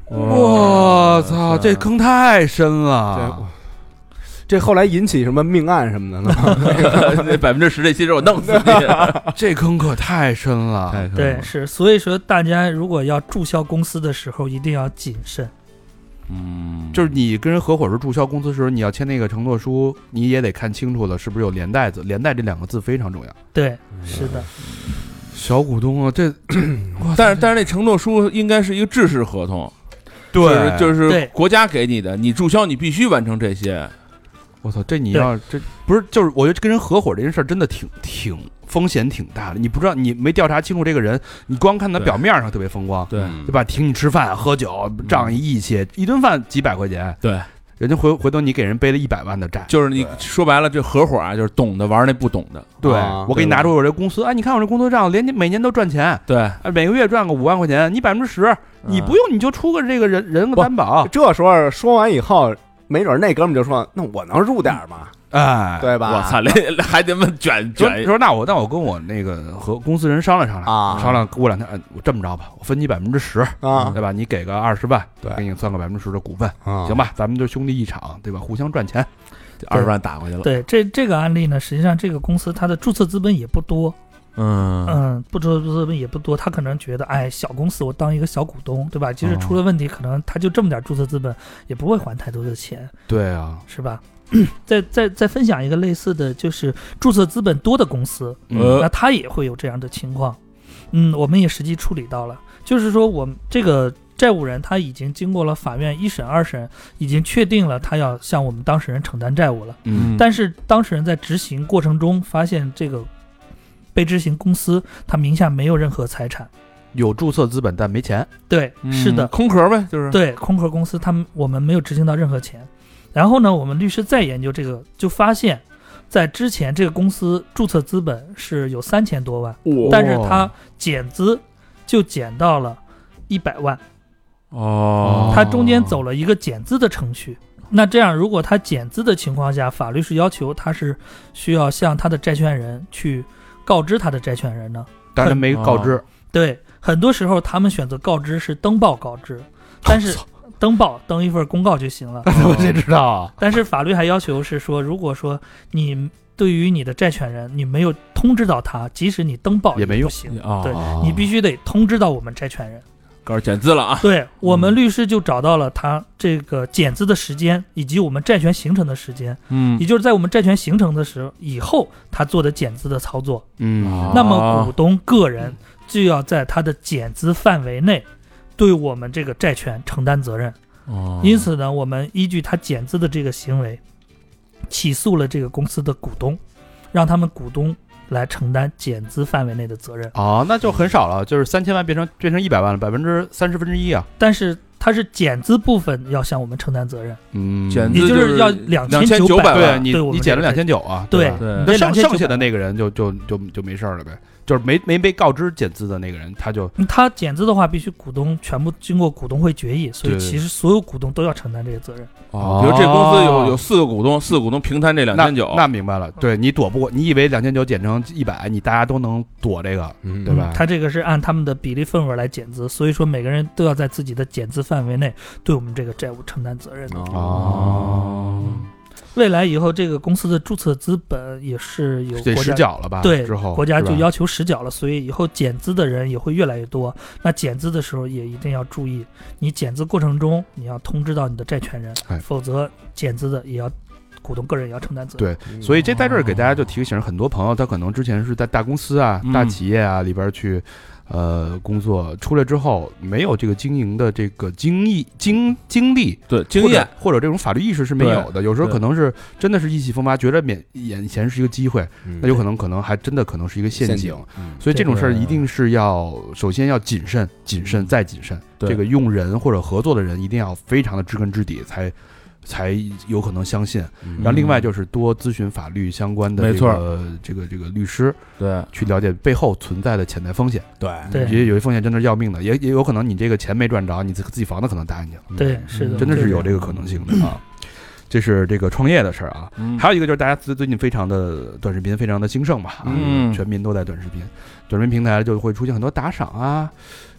我操，这坑太深了。 这后来引起什么命案什么的呢？ 那10%这其实我弄死你， 这坑可太深了。 对，是，所以说大家如果要注销公司的时候，一定要谨慎。 就是你跟人合伙时注销公司的时候，你要签那个承诺书，你也得看清楚了，是不是有连带字？连带这2个字非常重要。 对，是的。 小股东啊， 但是那承诺书应该是一个制式合同， 对， 就是国家给你的，你注销你必须完成这些。 我操，这你要这不是就是我觉得跟人合伙这件事真的挺风险挺大的。你不知道，你没调查清楚这个人，你光看他表面上特别风光， 对吧？请你吃饭喝酒，仗义义气，一顿饭几百块钱， 对， 人家回头你给人背了100万的债， 就是你说白了，这合伙啊，就是懂的玩那不懂的。 对，我给你拿出我这公司，哎，你看我这工作账，每年都赚钱， 对， 每个月赚个5万块钱，你10%，你不用你就出个这个人个担保。 这时候说完以后。没准那哥们就说：“那我能入点吗？ 哎， 对吧？ 我操，还得问卷。 说那我跟我那个和公司人商量啊，商量过2天，我这么着吧，我分你10%啊，对吧？你给个20万，对，给你算个10%的股份，行吧？咱们就兄弟一场，对吧？互相赚钱 ，20万打过去了。 对，这个案例呢，实际上这个公司它的注册资本也不多。注册资本也不多，他可能觉得，哎，小公司我当一个小股东，对吧？即使出了问题，可能他就这么点注册资本，也不会还太多的钱。 对啊， 是吧？再分享一个类似的，就是注册资本多的公司，那他也会有这样的情况。我们也实际处理到了，就是说我们这个债务人他已经经过了法院1审2审，已经确定了他要向我们当事人承担债务了。但是当事人在执行过程中发现这个。被执行公司他名下没有任何财产， 有注册资本但没钱。 对，是的， 空壳呗，就是对空壳公司，我们没有执行到任何钱。然后呢，我们律师再研究这个，就发现，在之前这个公司注册资本是有3000多万，但是他减资就减到了100万。他中间走了一个减资的程序。那这样，如果他减资的情况下，法律是要求他是需要向他的债权人去。告知他的债权人呢？ 当然没告知。 对，很多时候他们选择告知是登报告知，但是登一份公告就行了。 我谁知道啊？ 但是法律还要求是说，如果说你对于你的债权人，你没有通知到他，即使你登报也没用， 对，你必须得通知到我们债权人。 告诉减资了啊！ 对，我们律师就找到了他这个减资的时间，以及我们债权形成的时间。也就是在我们债权形成的时候以后，他做的减资的操作。那么股东个人就要在他的减资范围内，对我们这个债权承担责任。因此呢，我们依据他减资的这个行为，起诉了这个公司的股东，让他们股东。来承担减资范围内的责任那就很少了，就是3000万变成100万了，1/30啊。 但是它是减资部分要向我们承担责任， 减资也就是要2900 万， 对，你减了2900啊， 对， 那剩下的那个人就没事了呗。就是没被告知减资的那个人， 他减资的话，必须股东全部经过股东会决议，所以其实所有股东都要承担这个责任。 比如这公司有4个股东，4个股东平摊这2900， 那明白了。对，你躲不过，你以为2900减成100，你大家都能躲这个，对吧？ 他这个是按他们的比例份额来减资，所以说每个人都要在自己的减资范围内对我们这个债务承担责任的。未来以后，这个公司的注册资本也是有国家实缴了吧？ 对， 之后国家就要求实缴了，所以以后减资的人也会越来越多。那减资的时候也一定要注意，你减资过程中你要通知到你的债权人，否则减资的也要股东个人也要承担责任。 对，所以这在这儿给大家就提醒，很多朋友他可能之前是在大公司啊、大企业啊里边去。工作出来之后没有这个经营的这个经历， 对经验或者这种法律意识是没有的，有时候可能是真的是意气风发，觉得眼前是一个机会，那有可能还真的可能是一个陷阱，所以这种事儿一定是要首先要谨慎再谨慎，这个用人或者合作的人一定要非常的知根知底才有可能相信，然后另外就是多咨询法律相关的这个律师， 对， 去了解背后存在的潜在风险， 对， 也有些风险真的是要命的，也有可能你这个钱没赚着，你自己房子可能搭进去， 对，是的， 真的是有这个可能性的啊。这是这个创业的事儿啊，还有一个就是大家最近非常的短视频非常的兴盛嘛，全民都在短视频平台就会出现很多打赏啊。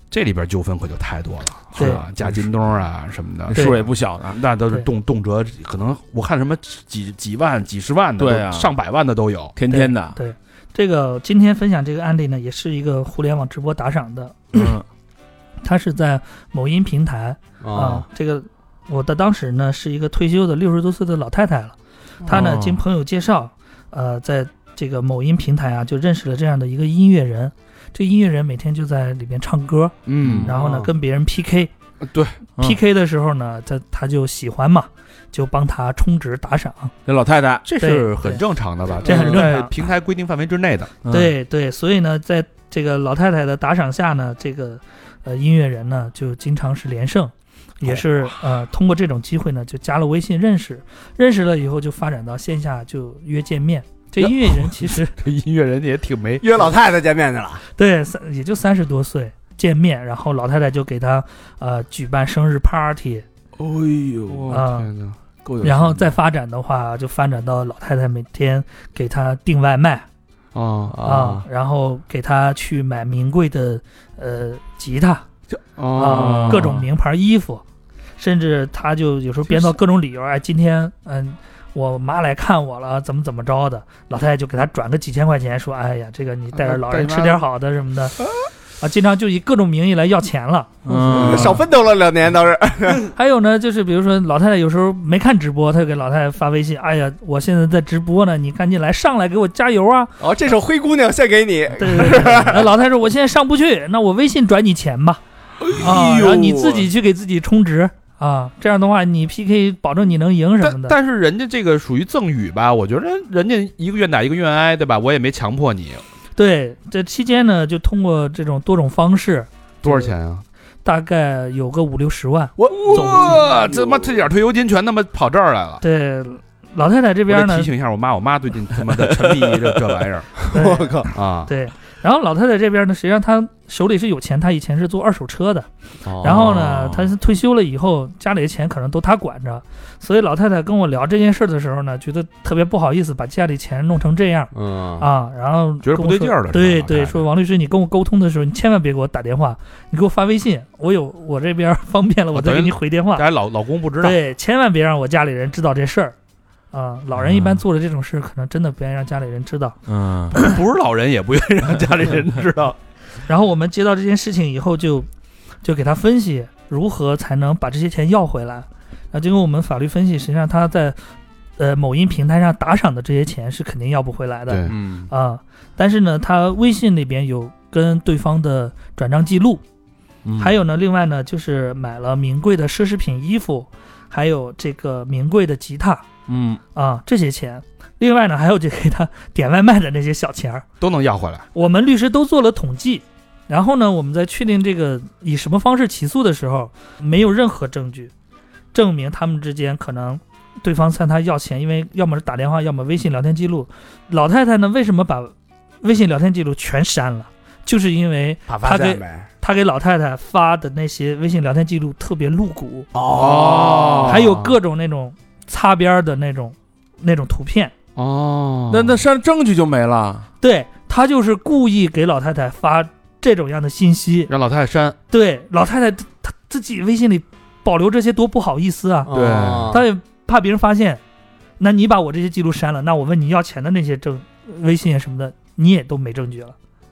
这里边纠纷可就太多了，是吧？假金东啊什么的， 数也不小的， 那都是动辄可能我看什么几万、几十万的， 对啊， 上百万的都有， 天天的。 对，这个今天分享这个案例呢，也是一个互联网直播打赏的，它是在某音平台啊，这个我的当时呢是一个退休的60多岁的老太太了，她呢经朋友介绍，在这个某音平台啊就认识了这样的一个音乐人。这音乐人每天就在里边唱歌，然后呢跟别人 PK， 对 ，PK 的时候呢，他就喜欢嘛，就帮他充值打赏。 这老太太， 这是很正常的吧？ 这很正常，在平台规定范围之内的。 对对，所以呢，在这个老太太的打赏下呢，这个音乐人呢就经常是连胜，也是通过这种机会呢就加了微信认识了以后就发展到线下就约见面。这音乐人其实这音乐人也挺没约老太太见面去了， 对，也就30多岁见面，然后老太太就给他举办生日 party， 哎呦然后再发展的话，就发展到老太太每天给他订外卖然后给他去买名贵的吉他各种名牌衣服，甚至他就有时候编造各种理由，今天我妈来看我了，怎么着的，老太太就给他转个几千块钱，说哎呀，这个你带着老人吃点好的什么的经常就以各种名义来要钱了， 少奋斗了2年倒是。 还有呢，就是比如说老太太有时候没看直播，他就给老太太发微信，哎呀，我现在在直播呢，你赶紧来上来给我加油啊！ 这首灰姑娘献给你。 对，老太太说我现在上不去，那我微信转你钱吧，然后你自己去给自己充值。这样的话你 PK 保证你能赢什么的。 但是人家这个属于赠与吧，我觉得人家一个愿打一个愿挨，对吧？我也没强迫你。对， 这期间呢就通过这种多种方式。 多少钱啊？ 大概有个50-60万。 哇，这妈这点退休金全他妈跑这儿来了。 对，老太太这边呢， 提醒一下我妈最近他妈的沉迷这玩意儿。 我靠啊！ 对。然后老太太这边呢，实际上她手里是有钱，她以前是做二手车的，然后呢，她退休了以后，家里的钱可能都她管着，所以老太太跟我聊这件事的时候呢，觉得特别不好意思，把家里钱弄成这样，然后觉得不对劲儿了， 对，说王律师，你跟我沟通的时候，你千万别给我打电话，你给我发微信，我这边方便了，我再给你回电话。 老公不知道， 对，千万别让我家里人知道这事儿。老人一般做的这种事可能真的不愿意让家里人知道， 不是老人也不愿意让家里人知道。 然后我们接到这件事情以后就给他分析如何才能把这些钱要回来。经过我们法律分析，实际上他在某音平台上打赏的这些钱是肯定要不回来的。 对， 但是呢，他微信那边有跟对方的转账记录，还有呢，另外呢就是买了名贵的奢侈品衣服，还有这个名贵的吉他。这些钱，另外呢还有就给他点外卖的那些小钱都能要回来。 我们律师都做了统计，然后呢我们在确定这个以什么方式起诉的时候，没有任何证据证明他们之间可能对方向他要钱，因为要么是打电话，要么微信聊天记录。老太太呢为什么把微信聊天记录全删了，就是因为他给老太太发的那些微信聊天记录特别露骨还有各种那种擦边的那种图片那删证据就没了。 对，他就是故意给老太太发这种样的信息， 让老太太删。 对，老太太她自己微信里保留这些多不好意思啊。 对， 她也怕别人发现。那你把我这些记录删了，那我问你要钱的那些微信什么的，你也都没证据了。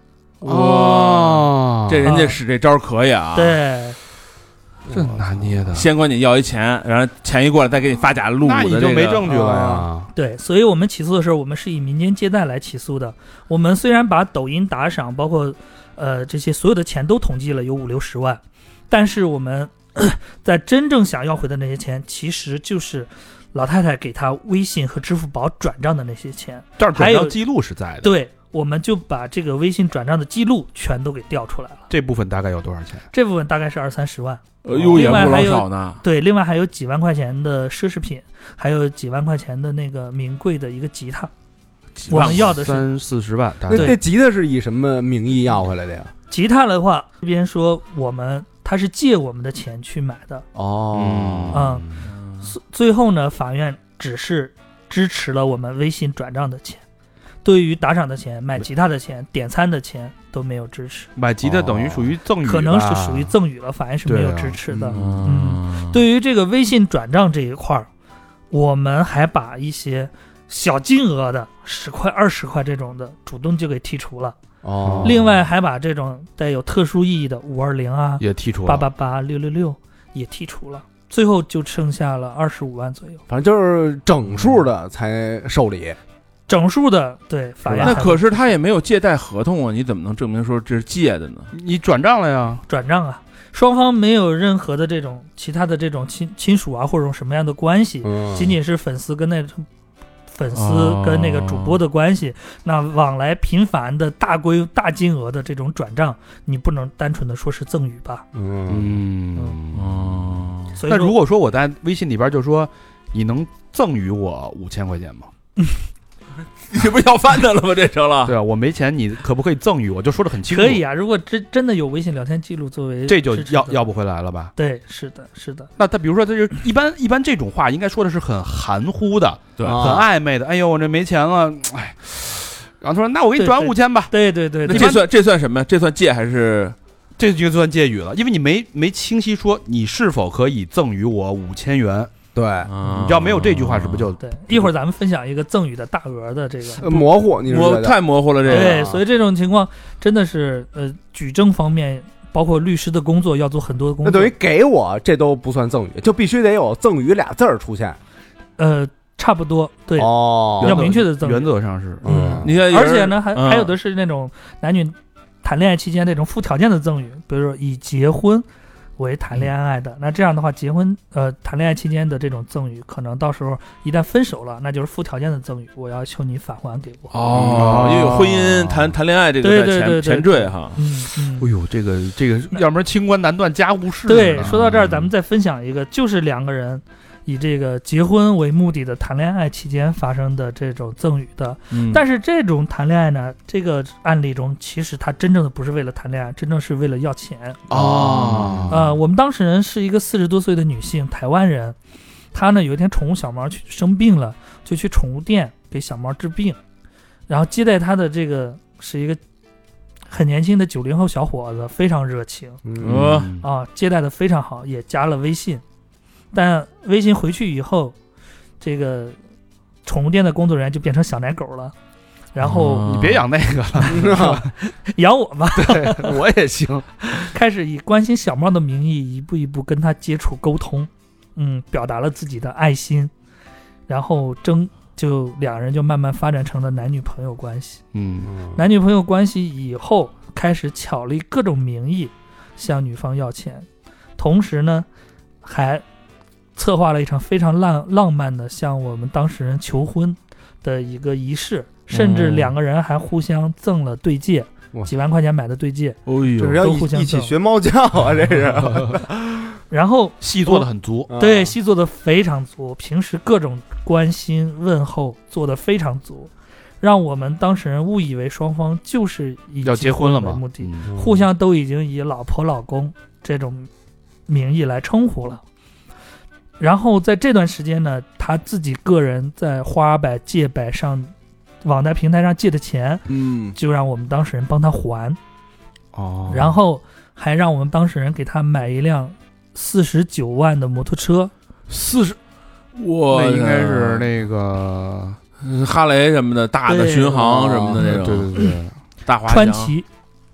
这人家使这招可以啊。 对。 这拿捏的， 先管你要一钱，然后钱一过来再给你发假录的， 那你就没证据了呀。 对，所以我们起诉的时候，我们是以民间借贷来起诉的。我们虽然把抖音打赏，包括这些所有的钱都统计了有50-60万，但是我们在真正想要回的那些钱，其实就是老太太给他微信和支付宝转账的那些钱， 这儿转账记录是在的。 对。我们就把这个微信转账的记录全都给调出来了。 这部分大概有多少钱？ 这部分大概是20-30万。 也不老少呢。 对，另外还有几万块钱的奢侈品，还有几万块钱的那个名贵的一个吉他。我们要的是 30-40万。 那吉他是以什么名义要回来的呀？ 吉他的话，这边说他是借我们的钱去买的。最后呢，法院只是支持了我们微信转账的钱。 对于打赏的钱、买吉他的钱、点餐的钱都没有支持。 买吉他等于属于赠与， 可能是属于赠与了，法院是没有支持的。 嗯， 对于这个微信转账这一块儿，我们还把一些小金额的10块、20块这种的主动就给剔除了。另外还把这种带有特殊意义的520啊也剔除了 ，888、666也剔除了。最后就剩下了25万左右， 反正就是整数的才受理， 整数的对法院。 那可是他也没有借贷合同啊，你怎么能证明说这是借的呢？ 你转账了呀？ 转账啊，双方没有任何的这种其他的这种亲属啊或者什么样的关系，仅仅是粉丝跟那个主播的关系，那往来频繁的大金额的这种转账，你不能单纯的说是赠与吧？所以那如果说我在微信里边就说你能赠与我5000块钱吗？ 你不要饭的了吗？这成了？ 对啊，我没钱，你可不可以赠与我？就说得很清楚。 可以啊，如果真的有微信聊天记录作为， 这就要不回来了吧？ 对，是的。 那他比如说，他就一般这种话应该说的是很含糊的， 对， 很暧昧的。哎呦，我这没钱了，哎。然后他说：“那我给你转5000吧。” 对。 那这算什么？这算借还是？ 这就算借与了，因为你没清晰说你是否可以赠与我5000元。 对， 你只要没有这句话，是不是就对？一会儿咱们分享一个赠与的大额的这个模糊，你说太模糊了这个。 对，所以这种情况真的是举证方面，包括律师的工作要做很多的工作。 那等于给我这都不算赠与，就必须得有赠与俩字儿出现。 差不多，对， 要明确的赠与， 原则上是， 你看， 而且呢，还有的是那种男女谈恋爱期间那种附条件的赠与，比如说以结婚为谈恋爱的，那这样的话，谈恋爱期间的这种赠与，可能到时候一旦分手了，那就是附条件的赠与，我要求你返还给我。 因为有婚姻谈恋爱这个在前缀哈。 哎呦，这个，要不然清官难断家务事。 对，说到这儿，咱们再分享一个，就是两个人以这个结婚为目的的谈恋爱期间发生的这种赠与的，但是这种谈恋爱呢，这个案例中其实他真正的不是为了谈恋爱，真正是为了要钱。我们当事人是一个40多岁的女性，台湾人，她呢有一天宠物小猫生病了，就去宠物店给小猫治病，然后接待她的这个是一个很年轻的90后小伙子，非常热情，接待的非常好，也加了微信。但微信回去以后，这个宠物店的工作人员就变成小奶狗了，然后你别养那个了， 养我吧， 对我也行。 开始以关心小猫的名义，一步一步跟他接触沟通，表达了自己的爱心，然后两人就慢慢发展成了男女朋友关系。男女朋友关系以后，开始巧立各种名义向女方要钱，同时呢，还策划了一场非常浪漫的向我们当事人求婚的一个仪式，甚至两个人还互相赠了对戒，几万块钱买的对戒， 这是要一起学猫叫啊，这是。 然后戏做的很足， 对，戏做的非常足，平时各种关心问候做的非常足，让我们当事人误以为双方就是以要结婚了嘛， 目的，互相都已经以老婆老公这种名义来称呼了。然后在这段时间呢，他自己个人在花呗、借呗上网贷平台上借的钱，就让我们当事人帮他还，然后还让我们当事人给他买一辆49万的摩托车 ，40， 那应该是那个哈雷什么的，大的巡航什么的那种， 对， 大滑川崎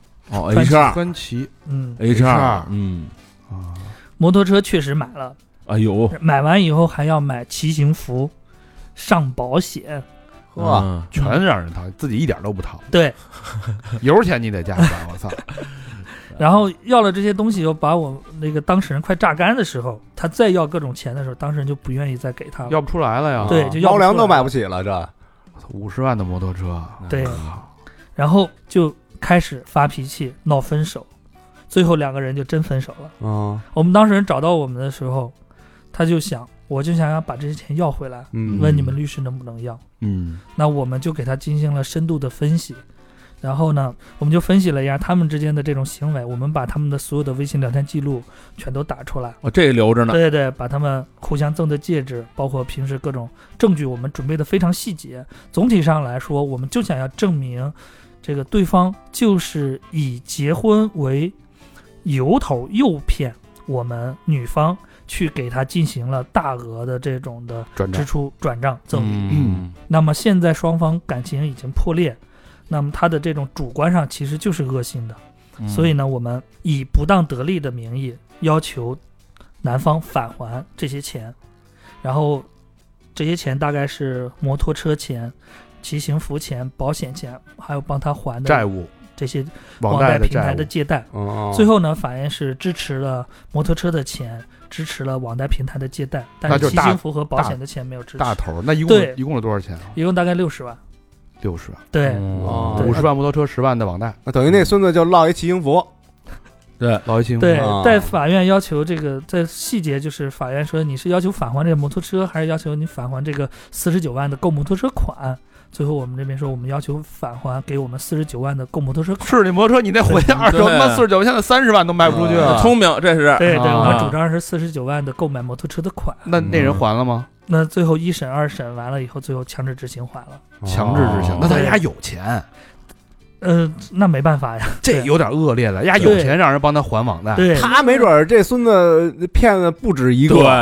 ，H2， 川崎 ，H2， 摩托车确实买了。 哎呦， 买完以后还要买骑行服、上保险， 全让人掏，自己一点都不掏。 对， 油钱你得加上，我操！ 然后要了这些东西，又把我那个当事人快榨干的时候，他再要各种钱的时候，当事人就不愿意再给他了， 要不出来了呀。 对，就要猫粮都买不起了，这 50万的摩托车。 对，然后就开始发脾气、闹分手，最后两个人就真分手了。我们当事人找到我们的时候，我就想要把这些钱要回来，问你们律师能不能要。那我们就给他进行了深度的分析， 然后呢，我们就分析了一下他们之间的这种行为，我们把他们的所有的微信聊天记录全都打出来。 这个留着呢。 对对，把他们互相赠的戒指，包括平时各种证据，我们准备的非常细节。总体上来说，我们就想要证明，这个对方就是以结婚为由头诱骗我们女方，去给他进行了大额的这种的支出、转账、赠礼。那么现在双方感情已经破裂。那么他的这种主观上其实就是恶性的，所以呢，我们以不当得利的名义要求男方返还这些钱，然后这些钱大概是摩托车钱、骑行服钱、保险钱，还有帮他还的债务这些网贷平台的借贷。最后呢，法院是支持了摩托车的钱，支持了网贷平台的借贷，但是骑行服和保险的钱没有支持。 大头，那一共有多少钱啊？ 一共大概60万。 60万， 对 ，50万摩托车，10万的网贷， 那等于那孙子就落一骑行服， 对，落一骑行服。 对，在法院要求这个，在细节就是法院说你是要求返还这个摩托车，还是要求你返还这个49万的购摩托车款？最后我们这边说，我们要求返还给我们49万的购摩托车款。 是你摩托车，你那回二手他妈49，现在30万都卖不出去了。 聪明，这是。 对，我们主张是49万的购买摩托车的款。 那人还了吗？ 那最后1审2审完了以后，最后强制执行还了。 强制执行，那他家有钱。 那没办法呀， 这有点恶劣了。家有钱让人帮他还网贷， 对， 他没准这孙子骗子不止一个。 对，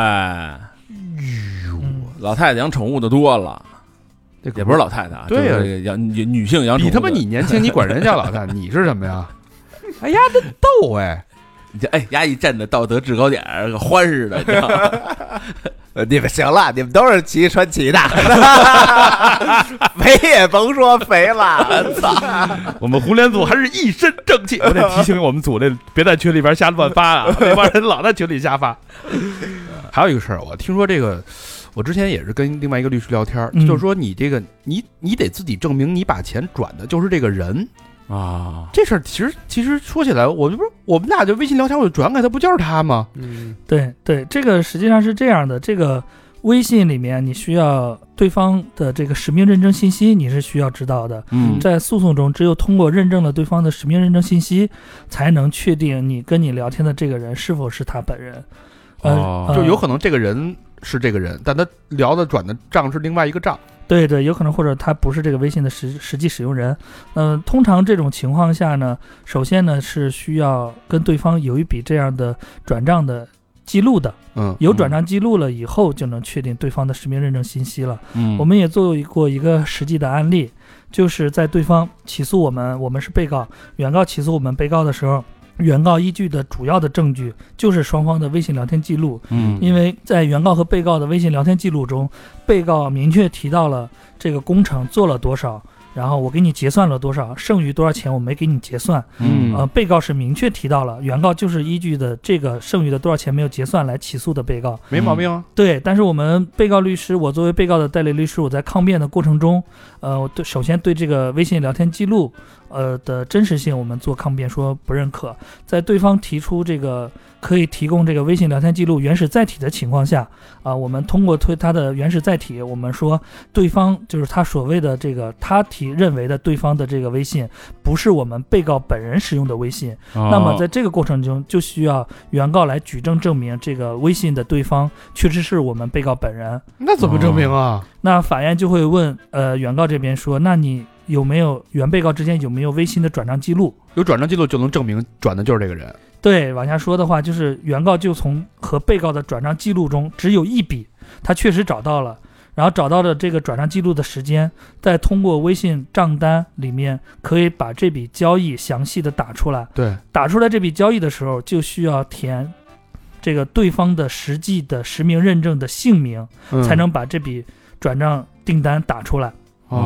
老太太养宠物的多了。也不是老太太啊， 对呀， 女性养宠物。 比他妈你年轻，你管人叫老太太，你是什么呀？哎呀，这逗哎！ 丫一站在道德制高点，跟欢似的，你知道吗？ 你们行了，你们都是骑传奇的，肥也甭说肥了。操！ 我们红莲组还是一身正气。我得提醒我们组这别在群里边瞎乱发啊，那帮人老在群里瞎发。还有一个事儿，我听说这个。我之前也是跟另外一个律师聊天，就是说你这个你得自己证明你把钱转的就是这个人啊。这事儿其实说起来，我们俩就微信聊天，我就转给他，不就是他吗？ 对对，这个实际上是这样的，这个微信里面你需要对方的这个实名认证信息，你是需要知道的。在诉讼中，只有通过认证了对方的实名认证信息，才能确定你跟你聊天的这个人是否是他本人。 就有可能这个人是这个人，但他聊的转的账是另外一个账。 对对，有可能或者他不是这个微信的实际使用人。通常这种情况下呢，首先呢是需要跟对方有一笔这样的转账的记录的。有转账记录了以后，就能确定对方的实名认证信息了。我们也做过一个实际的案例，就是在对方起诉我们是被告，原告起诉我们被告的时候。原告依据的主要的证据就是双方的微信聊天记录。因为在原告和被告的微信聊天记录中，被告明确提到了这个工程做了多少，然后我给你结算了多少，剩余多少钱我没给你结算。被告是明确提到了，原告就是依据的这个剩余的多少钱没有结算来起诉的被告， 没毛病啊。 对，但是我们被告律师，我作为被告的代理律师，我在抗辩的过程中，首先对这个微信聊天记录的真实性我们做抗辩，说不认可。在对方提出这个可以提供这个微信聊天记录原始载体的情况下，我们通过推他的原始载体，我们说对方就是他所谓的这个他认为的对方的这个微信不是我们被告本人使用的微信。那么在这个过程中就需要原告来举证证明这个微信的对方确实是我们被告本人。 那怎么证明啊？ 那法院就会问原告这边说，那你有没有原被告之间有没有微信的转账记录？ 有转账记录就能证明转的就是这个人。 对，往下说的话，就是原告就从和被告的转账记录中只有一笔，他确实找到了，然后找到了这个转账记录的时间，再通过微信账单里面可以把这笔交易详细的打出来。 对， 打出来这笔交易的时候，就需要填这个对方的实际的实名认证的姓名，才能把这笔转账订单打出来。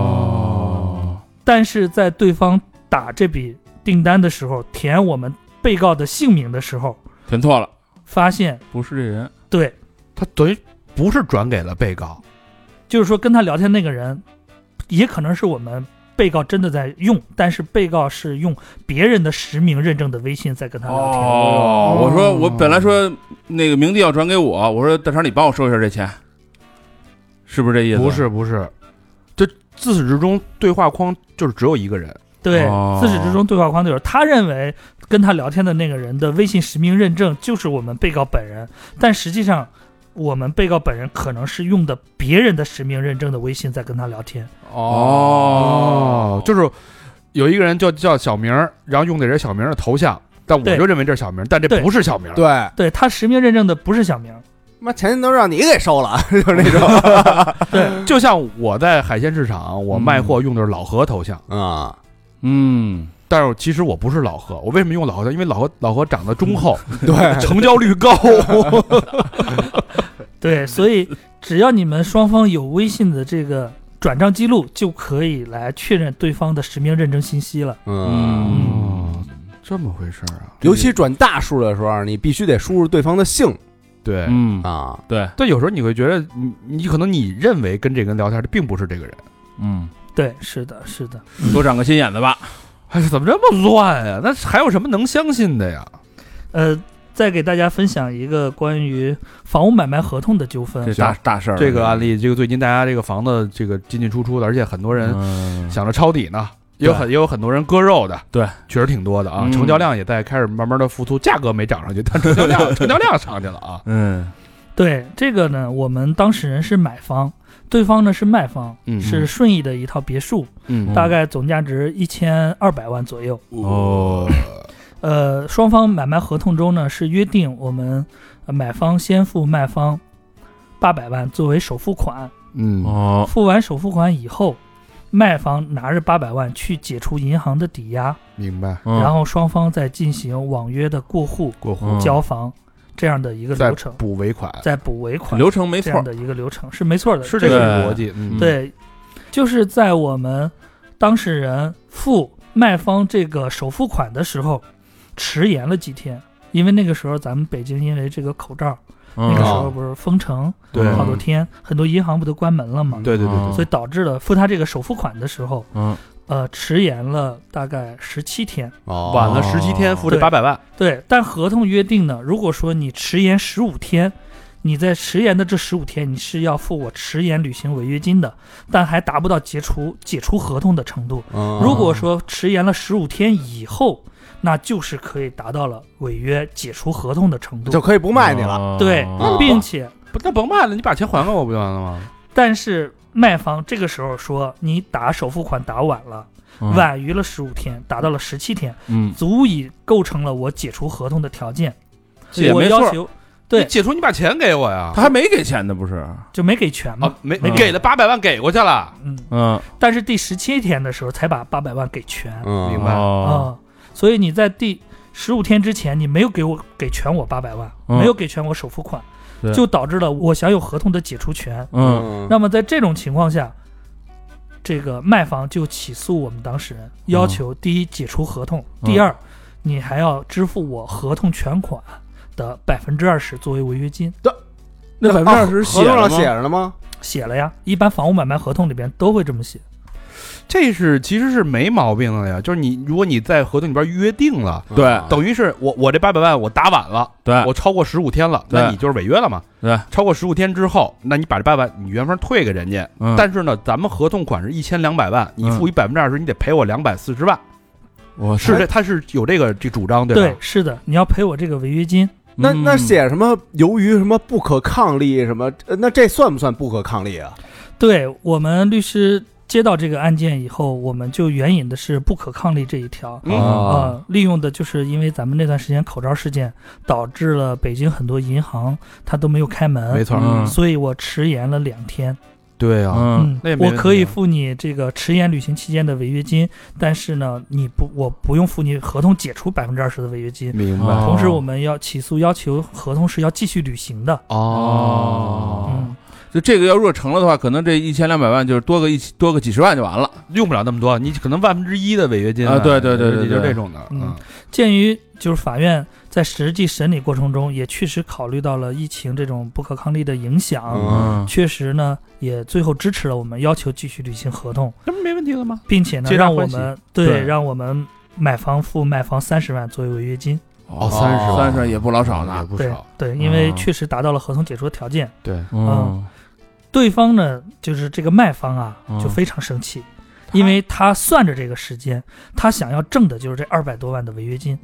但是在对方打这笔订单的时候，填我们被告的姓名的时候， 填错了， 发现不是这人。 对， 他等于不是转给了被告， 就是说跟他聊天那个人也可能是我们被告真的在用，但是被告是用别人的实名认证的微信在跟他聊天。 我说我本来说那个明帝要转给我说大肠你帮我收一下这钱，是不是这意思？ 不是，这自始至终对话框就是只有一个人。 对，自始至终对话框都有。他认为跟他聊天的那个人的微信实名认证就是我们被告本人，但实际上我们被告本人可能是用的别人的实名认证的微信在跟他聊天。 就是有一个人叫小明，然后用的人小明的头像，但我就认为这是小明，但这不是小明。 对， 他实名认证的不是小明。 妈，钱都让你给收了，就是那种。 对，就像我在海鲜市场，我卖货用的是老何头像啊， 但是其实我不是老何，我为什么用老何？因为老何长得忠厚， 对， 成交率高。 对，所以只要你们双方有微信的这个转账记录，就可以来确认对方的实名认证信息了。 这么回事啊！ 尤其转大数的时候，你必须得输入对方的姓。 对， 对， 有时候你会觉得你可能你认为跟这个人聊天，这并不是这个人。 对，是的， 多长个心眼子吧。 哎，怎么这么乱呀？那还有什么能相信的呀？ 再给大家分享一个关于房屋买卖合同的纠纷， 这大事儿。 这个案例，这个最近大家这个房子这个进进出出的，而且很多人想着抄底呢。也有很多人割肉的， 对， 确实挺多的啊。成交量也在开始慢慢的复苏，价格没涨上去，但成交量上去了啊。 对，这个呢，我们当事人是买方，对方呢是卖方，是顺义的一套别墅，大概总价值1200万左右。双方买卖合同中呢是约定我们买方先付卖方800万作为首付款，付完首付款以后，卖方拿着800万去解除银行的抵押， 明白？ 然后双方再进行网约的过户、交房这样的一个流程，再补尾款， 流程没错， 这样的一个流程是没错的， 是这个逻辑。 对，就是在我们当事人付卖方这个首付款的时候，迟延了几天，因为那个时候咱们北京因为这个口罩。那个时候不是封城，好多天，很多银行不都关门了吗？ 对， 所以导致了付他这个首付款的时候，迟延了大概17天， 晚了17天付这800万。 对，但合同约定呢，如果说你迟延15天，你在迟延的这15天，你是要付我迟延履行违约金的，但还达不到解除合同的程度。如果说迟延了15天以后，那就是可以达到了违约解除合同的程度， 就可以不卖你了。 对，并且那甭卖了，你把钱还给我不就完了吗？ 但是卖方这个时候说，你打首付款打晚了，晚于了15天，达到了17天，足以构成了我解除合同的条件。我要求对解除，你把钱给我呀。 他还没给钱呢，不是就没给全吗？ 没给了800万给过去了。 但是第17天的时候才把800万给全。 明白所以你在第15天之前，你没有给全我800万，没有给全我首付款，就导致了我享有合同的解除权。那么在这种情况下，这个卖方就起诉我们当事人，要求第一解除合同，第二你还要支付我合同全款的20%作为违约金。 那20% 合同上写着了吗？ 写了呀，一般房屋买卖合同里边都会这么写。 这其实是没毛病的呀，就是如果你在合同里边约定了， 对， 等于是我这800万我打晚了， 对， 我超过15天了，那你就是违约了嘛， 对， 超过15天之后，那你把这800万你原封退给人家，但是呢，咱们合同款是1200万，你付20%，你得赔我240万，他是有这主张对吧？ 对，是的，你要赔我这个违约金。 那写什么由于什么不可抗力什么，那这算不算不可抗力啊？ 对，我们律师接到这个案件以后，我们就援引的是不可抗力这一条，利用的就是因为咱们那段时间口罩事件导致了北京很多银行它都没有开门， 没错， 所以我迟延了2天。 对啊， 我可以付你这个迟延履行期间的违约金，但是呢，我不用付你合同解除20%的违约金。 明白。 同时，我们要起诉要求合同是要继续履行的。 就这个要若成了的话，可能这1200万就是多个几十万就完了， 用不了那么多，你可能1%的违约金啊，对，就这种的。 鉴于就是法院在实际审理过程中也确实考虑到了疫情这种不可抗力的影响，确实呢也最后支持了我们要求继续履行合同， 这不没问题了吗？ 并且呢让我们买方付卖方30万作为违约金。 30万也不老少呢， 也不少。 对，因为确实达到了合同解除的条件。 对， 对方呢就是这个卖方啊就非常生气， 因为他算着这个时间，他想要挣的就是这200多万的违约金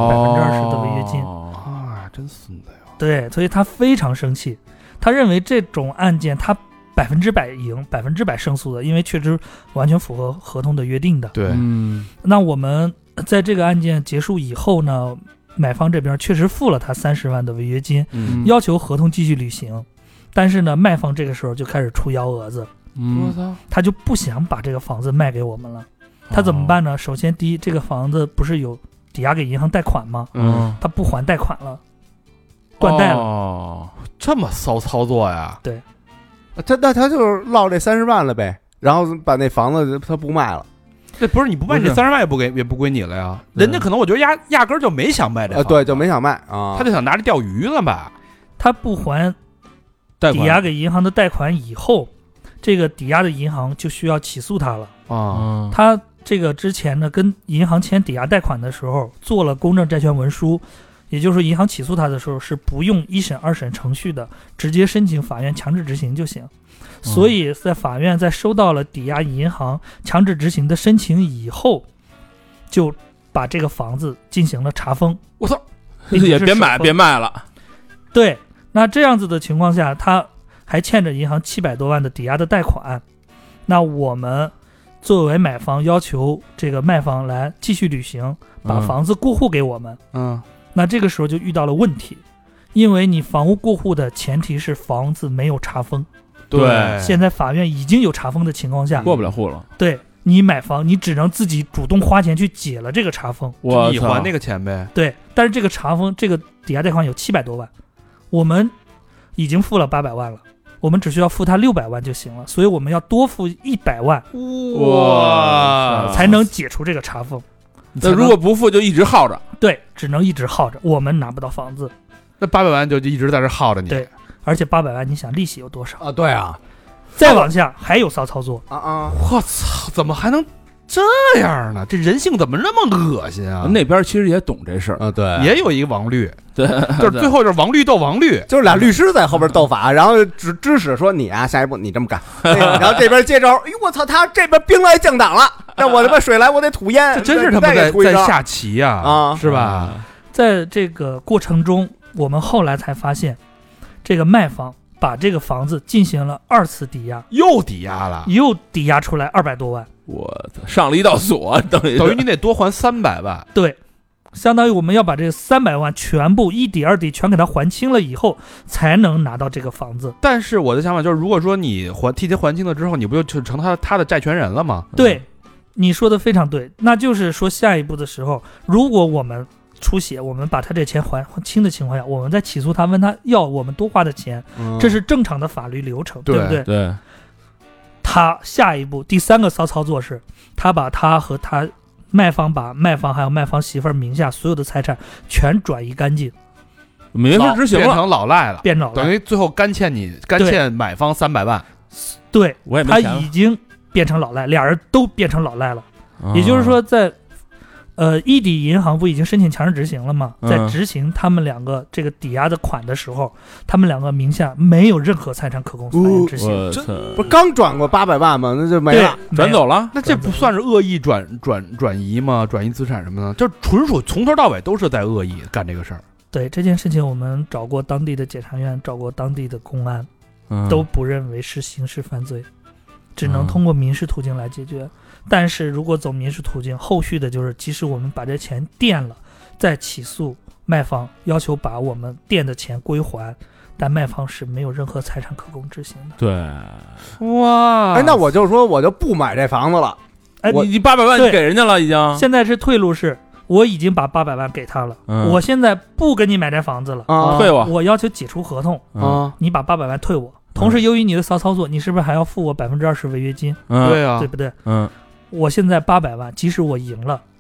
，20%的违约金啊，真孙子呀！ 对，所以他非常生气，他认为这种案件他100%赢，100%胜诉的，因为确实完全符合合同的约定的。 对， 那我们在这个案件结束以后呢，买方这边确实付了他30万的违约金，要求合同继续履行，但是呢，卖方这个时候就开始出幺蛾子，他就不想把这个房子卖给我们了。他怎么办呢？首先，第一，这个房子不是有抵押给银行贷款吗？他不还贷款了，断贷了。 这么骚操作呀？ 对。 那他就是落这30万了呗，然后把那房子他不卖了。 这不是你不卖，这30万也不归你了呀？人家可能我觉得压根儿就没想卖这房子， 对，就没想卖啊， 他就想拿着钓鱼了吧？ 他不还抵押给银行的贷款以后，这个抵押的银行就需要起诉他了啊。 他这个之前呢，跟银行签抵押贷款的时候做了公证债权文书。也就是说，银行起诉他的时候是不用1审2审程序的，直接申请法院强制执行就行。所以在法院在收到了抵押银行强制执行的申请以后，就把这个房子进行了查封。 我操，也别买别卖了。 对，那这样子的情况下，他还欠着银行700多万的抵押的贷款。那我们作为买方要求这个卖方来继续履行，把房子过户给我们。那这个时候就遇到了问题，因为你房屋过户的前提是房子没有查封。 对， 现在法院已经有查封的情况下， 过不了户了。 对，你买房，你只能自己主动花钱去解了这个查封， 你还那个钱呗。 对，但是这个查封，这个抵押贷款有700多万，我们已经付了800万了，我们只需要付他600万就行了，所以我们要多付100万， 哇， 才能解除这个查封。 那如果不付就一直耗着， 对，只能一直耗着，我们拿不到房子。 那800万就一直在这耗着你。 对，而且800万，你想利息有多少啊？对啊， 再往下还有骚操作啊！ 我操，怎么还能这样呢？这人性怎么那么恶心啊？ 那边其实也懂这事儿啊，对， 也有一个王律， 对， 就是最后就是王律斗王律， 就是俩律师在后边斗法，然后指使说你啊，下一步你这么干，然后这边接招，哎呦我操，他这边兵来将挡了，让我他妈水来我得土淹， 这真是他妈在下棋呀， 啊， 是吧？ 在这个过程中，我们后来才发现，这个卖方把这个房子进行了2次抵押， 又抵押了， 又抵押出来200多万。 我操，上了一道锁，等于你得多还300万。 对，相当于我们要把这300万全部1抵2抵全给他还清了以后，才能拿到这个房子。 但是我的想法就是，如果说你提前还清了之后，你不就成他的债权人了吗？ 对，你说的非常对。那就是说，下一步的时候，如果我们出血，我们把他这钱还清的情况下，我们再起诉他，问他要我们多花的钱，这是正常的法律流程，对不对？ 对。 他下一步第3个骚操作是，他把他和他卖方把卖方还有卖方媳妇儿名下所有的财产全转移干净， 民事执行了， 变成老赖了， 变老赖， 等于最后干欠买方300万。 对， 我也没他已经变成老赖，俩人都变成老赖了。也就是说，在一抵银行不已经申请强制执行了吗？在执行他们两个这个抵押的款的时候，他们两个名下没有任何财产可供法院执行。 不是刚转过800万吗？那就没了， 转走了。 那这不算是恶意转移吗？转移资产什么的，就纯属从头到尾都是在恶意干这个事儿。 对这件事情，我们找过当地的检察院，找过当地的公安，都不认为是刑事犯罪，只能通过民事途径来解决。但是如果走民事途径，后续的就是即使我们把这钱垫了，再起诉卖方，要求把我们垫的钱归还，但卖方是没有任何财产可供执行的。 对， 哇， 哎，那我就说我就不买这房子了。 哎， 你800万给人家了，已经。 现在是退路是，我已经把800万给他了，我现在不跟你买这房子了， 退我要求解除合同，你把800万退我。同时，由于你的骚操作，你是不是还要付我20%违约金？ 对啊， 对不对？我现在800万，即使我赢了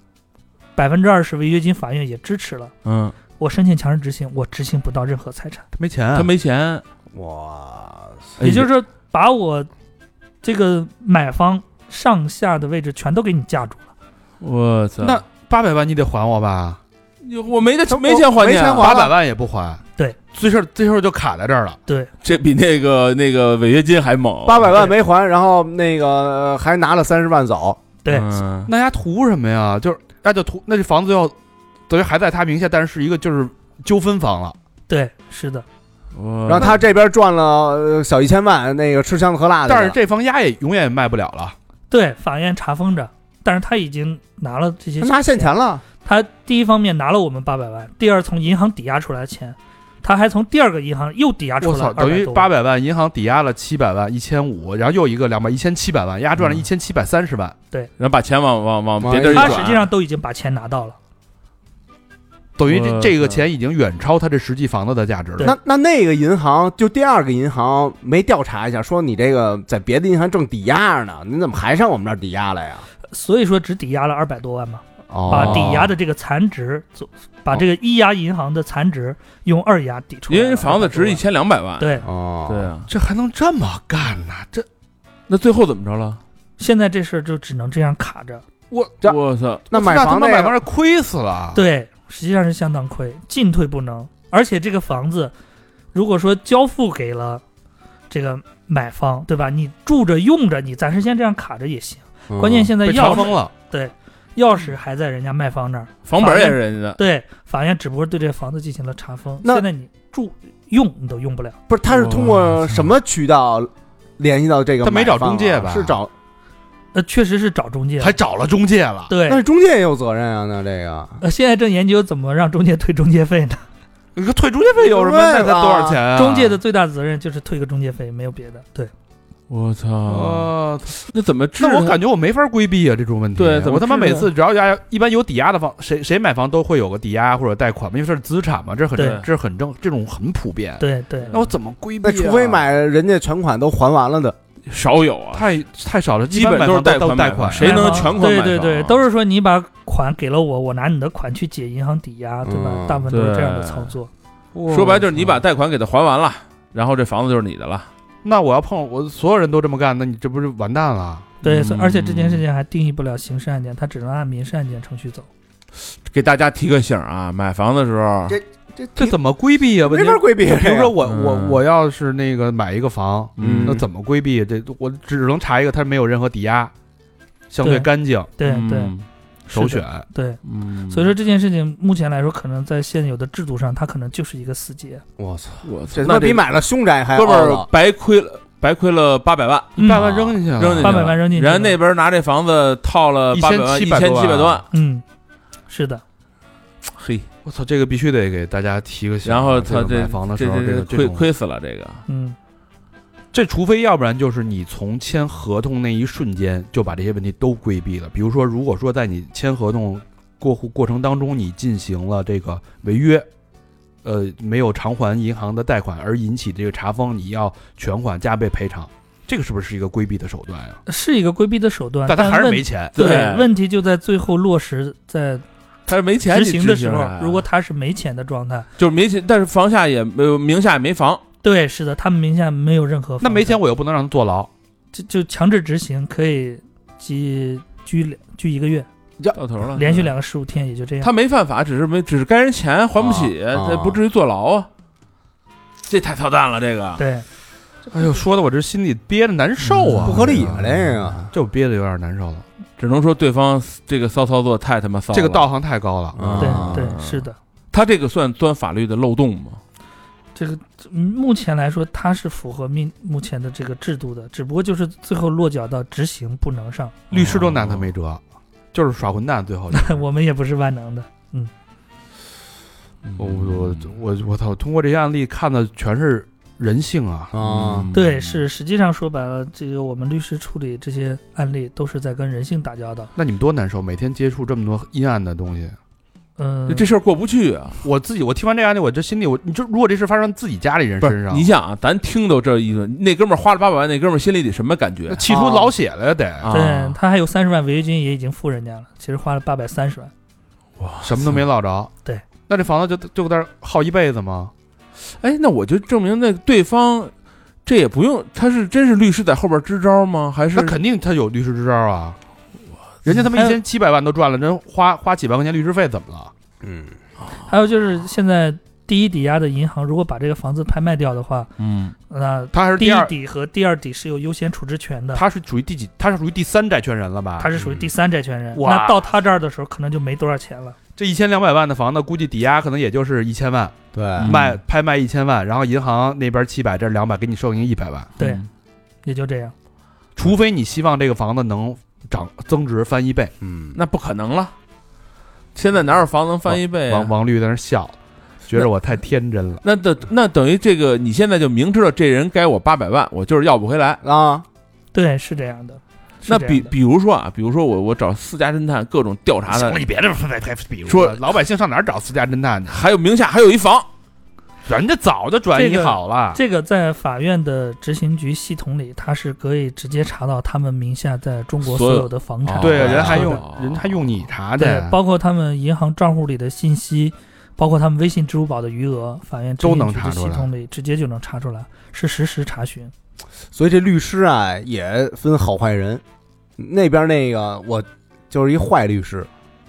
，20%违约金法院也支持了。我申请强制执行，我执行不到任何财产。 他没钱， 哇！ 也就是说，把我这个买方上下的位置全都给你架住了。 我操！ 那800万你得还我吧？ 我没钱还你，800 万也不还。 对， 这事儿就卡在这儿了。 对， 这比那个违约金还猛 ，800万没还，然后那个还拿了30万走。 对， 那家图什么呀？就是那这房子要等于还在他名下，但是一个就是纠纷房了。 对，是的。 然后他这边赚了小1000万，那个吃香的喝辣的。 但是这房押也永远也卖不了了。 对，法院查封着，但是他已经拿了这些， 拿现钱了。 他第一方面拿了我们800万，第二从银行抵押出来的钱，他还从第二个银行又抵押出来200多万， 等于800万，银行抵押了700万，1500，然后又一个200，1700万，押赚了1730万。 对， 然后把钱往别地儿一转， 他实际上都已经把钱拿到了。 等于这个钱已经远超他这实际房子的价值了。 那个银行就第二个银行没调查一下，说你这个在别的银行正抵押呢，你怎么还上我们这儿抵押了呀？ 所以说只抵押了200多万嘛，把抵押的这个残值，把这个一押银行的残值用2押抵出来， 因为房子值1200万。 对， 对啊， 这还能这么干呢？ 那最后怎么着了？ 现在这事就只能这样卡着。 我操！ 那买房这亏死了。 对。实际上是相当亏，进退不能。而且这个房子，如果说交付给了这个买方，对吧？你住着用着，你暂时先这样卡着也行。关键现在钥匙了， 对，钥匙还在人家卖方那儿， 房本也是人家的。 对，法院只不过对这个房子进行了查封。现在你用你都用不了。 不是，他是通过什么渠道联系到这个？ 他没找中介吧？ 是找。 确实是找中介， 还找了中介了。 对， 但是中介也有责任啊。那这个， 现在正研究怎么让中介退中介费呢？ 你说退中介费有什么？那才多少钱啊？ 中介的最大责任就是退个中介费，没有别的。对， 我操！那怎么治？ 那我感觉我没法规避啊这种问题。 对， 我他妈每次只要一般有抵押的房，谁买房都会有个抵押或者贷款嘛，因为这是资产嘛，这是很正，这种很普遍。 对对。 那我怎么规避？ 那除非买人家全款都还完了的。 少有啊， 太少了， 基本都是贷款，谁能全款买？ 对，都是说你把款给了我，我拿你的款去解银行抵押，对吧？大部分都是这样的操作。 说白就是你把贷款给他还完了，然后这房子就是你的了。 那我要我所有人都这么干，那你这不是完蛋了？ 对，而且这件事情还定义不了刑事案件，它只能按民事案件程序走。 给大家提个醒啊，买房的时候。 这怎么规避啊？ 没法规避。 比如说我要是那个买一个房，那怎么规避？这我只能查一个，它没有任何抵押，相对干净。 对对， 首选。 对，所以说这件事情目前来说，可能在现有的制度上，它可能就是一个死结。 我操！那比买了凶宅还哥们儿白亏了800万 ，800万扔进去了 ，800万扔进去， 人家那边拿这房子套了800万，1700多万。 是的。 嘿， 我操，这个必须得给大家提个醒。 然后他买房的时候，这亏死了这个。 这除非要不然就是你从签合同那一瞬间就把这些问题都规避了。比如说，如果说在你签合同过程当中你进行了这个违约，没有偿还银行的贷款而引起这个查封，你要全款加倍赔偿。这个是不是一个规避的手段呀？ 是一个规避的手段， 但他还是没钱。 对，问题就在最后落实在。 他是没钱执行的时候，如果他是没钱的状态， 就是没钱，但是房下也没有，名下也没房。 对，是的，他们名下没有任何房。 那没钱，我又不能让他坐牢， 就强制执行，可以拘1个月， 到头了， 连续2个15天，也就这样。 他没犯法，只是该人钱还不起，他不至于坐牢啊。这太操蛋了，这个。 对。 哎呦，说的我这心里憋着难受啊， 不合理啊，这个这我憋的有点难受了。 只能说对方这个骚操作太他妈骚了， 这个道行太高了。 对，是的。 他这个算钻法律的漏洞吗？ 这个目前来说，它是符合目前的这个制度的，只不过就是最后落脚到执行不能上， 律师都拿他没辙，就是耍混蛋。最后我们也不是万能的。 我操！通过这些案例看的全是人性啊！ 对，实际上说白了，这个我们律师处理这些案例都是在跟人性打交道。 那你们多难受，每天接触这么多阴暗的东西。 这事儿过不去啊！ 我听完这案例，我这心里你就如果这事发生自己家里人身上， 你想啊，咱听都这意思，那哥们儿花了800万，那哥们儿心里得什么感觉？ 气出老血了得。 对，他还有30万违约金也已经付人家了，其实花了830万。 哇，什么都没落着。 对， 那这房子就在这耗一辈子吗？ 哎，那我就证明那对方这也不用，他是真是律师在后边支招吗？还是那肯定他有律师支招啊！人家他妈1700万都赚了，人花几百块钱律师费怎么了？ 还有就是现在第一抵押的银行如果把这个房子拍卖掉的话，那他还是第一抵和第二抵是有优先处置权的。 他是属于第几？他是属于第3债权人了吧？ 他是属于第3债权人。那到他这儿的时候，可能就没多少钱了。 这1200万的房子，估计抵押可能也就是1000万。 对， 拍卖1000万，然后银行那边700，这200，给你收银100万。 对，也就这样。 除非你希望这个房子能增值翻1倍， 那不可能了。现在哪有房能翻1倍啊？ 王律在那笑，觉得我太天真了。 那等于这个，你现在就明知道这人该我800万，我就是要不回来啊。 对，是这样的。 那比如说我找私家侦探各种调查的， 你别这么比如说老百姓上哪儿找私家侦探去？ 还有名下还有一房， 人家早就转移好了。 这个在法院的执行局系统里，他是可以直接查到他们名下在中国所有的房产。 对，人还用你查的， 包括他们银行账户里的信息，包括他们微信、支付宝的余额，法院执行局的系统里直接就能查出来，是实时查询。 所以这律师啊也分好坏人，那边那个我就是一坏律师。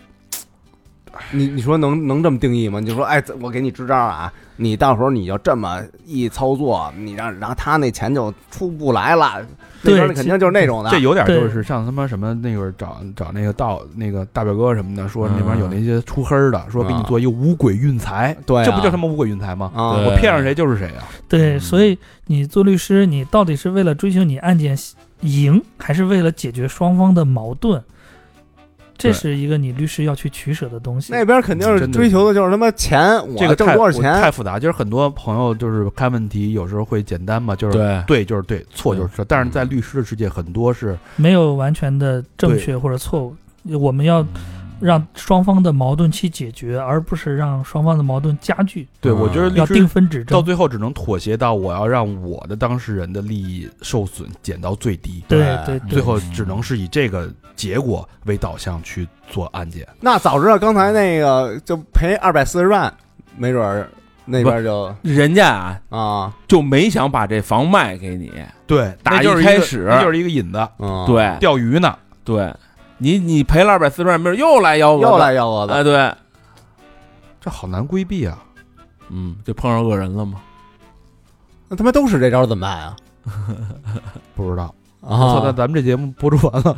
你说能这么定义吗？你就说，哎，我给你支招啊，你到时候你就这么一操作，你然后他那钱就出不来了。那边肯定就是那种的。 这有点就是像他妈什么那会儿找那个大表哥什么的，说那边有那些出黑的，说给你做一个五鬼运财， 对， 这不就他妈五鬼运财吗？我骗上谁就是谁啊。 对，所以你做律师，你到底是为了追求你案件赢，还是为了解决双方的矛盾？这是一个你律师要去取舍的东西。 那边肯定是追求的就是他妈钱，我挣多少钱太复杂。就是很多朋友就是看问题有时候会简单嘛，就是对就是对，错就是错。但是在律师的世界，很多是没有完全的正确或者错误。我们要让双方的矛盾去解决，而不是让双方的矛盾加剧。 对，我觉得要定分指正， 到最后只能妥协到我要让我的当事人的利益受损减到最低。 对， 最后只能是以这个结果为导向去做案件。 那早知道刚才那个就赔240万，没准那边就人家啊就没想把这房卖给你。 对， 打一开始那就是一个引子。 对， 钓鱼呢。 对。你赔了240万，没准又来幺蛾子，哎，对， 这好难规避啊。 就碰上恶人了吗？ 那他妈都是这招怎么办啊？ 不知道啊。那咱们这节目播出完了，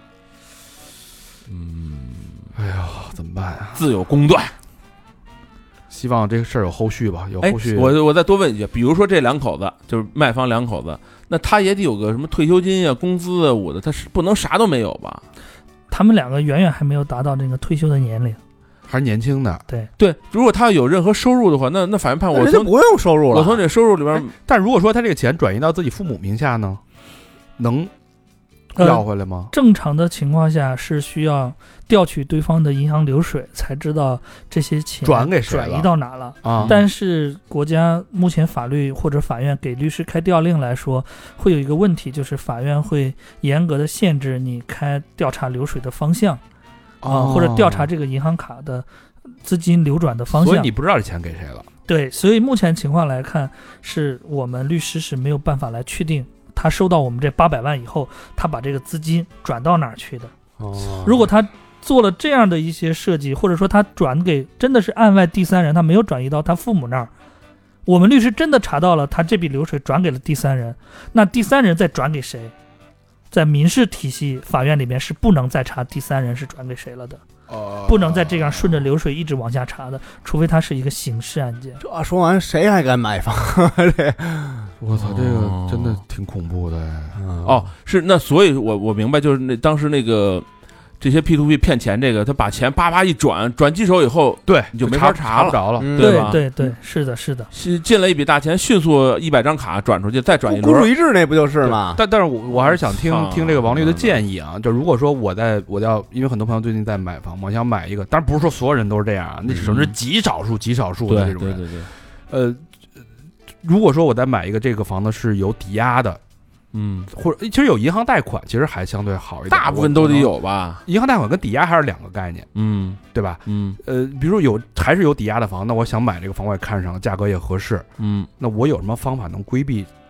哎呀，怎么办啊？ 自有公断。 希望这个事儿有后续吧，有后续。 我再多问一句，比如说这两口子，就是卖方两口子，那他也得有个什么退休金啊、工资啊、我的，他是不能啥都没有吧？ 他们两个远远还没有达到那个退休的年龄， 还是年轻的。 对，如果他有任何收入的话，那法院判我就不用收入了。 我从这收入里边， 但如果说他这个钱转移到自己父母名下呢，能要回来吗？ 正常的情况下是需要调取对方的银行流水，才知道这些钱转给谁了， 转移到哪了啊。但是国家目前法律或者法院给律师开调令来说，会有一个问题，就是法院会严格的限制你开调查流水的方向或者调查这个银行卡的资金流转的方向。 所以你不知道这钱给谁了。 对，所以目前情况来看，是我们律师是没有办法来确定他收到我们这800万以后，他把这个资金转到哪儿去的。如果他做了这样的一些设计，或者说他转给真的是案外第三人，他没有转移到他父母那儿，我们律师真的查到了他这笔流水转给了第三人，那第三人再转给谁？在民事体系法院里面是不能再查第三人是转给谁了的，不能再这样顺着流水一直往下查的，除非它是一个刑事案件。 这说完谁还敢买房？这我操，这个真的挺恐怖的。 是那，所以我明白，就是当时那个这些 P2P 骗钱，这个他把钱叭叭一转机手以后， 对， 你就没法查不着了， 对吧？ 对，是的， 进了一笔大钱，迅速100张卡转出去，再转一轮。 孤注一掷那不就是吗？ 但是我还是想听这个王律的建议啊。就如果说我要，因为很多朋友最近在买房，我想买一个，当然不是说所有人都是这样啊，那只是极少数的这种人。 对。 如果说我在买一个这个房子是有抵押的。或者其实有银行贷款，其实还相对好一点， 大部分都得有吧。 银行贷款跟抵押还是两个概念，对吧？比如说还是有抵押的房，那我想买这个房，我也看上，价格也合适，那我有什么方法能规避，就是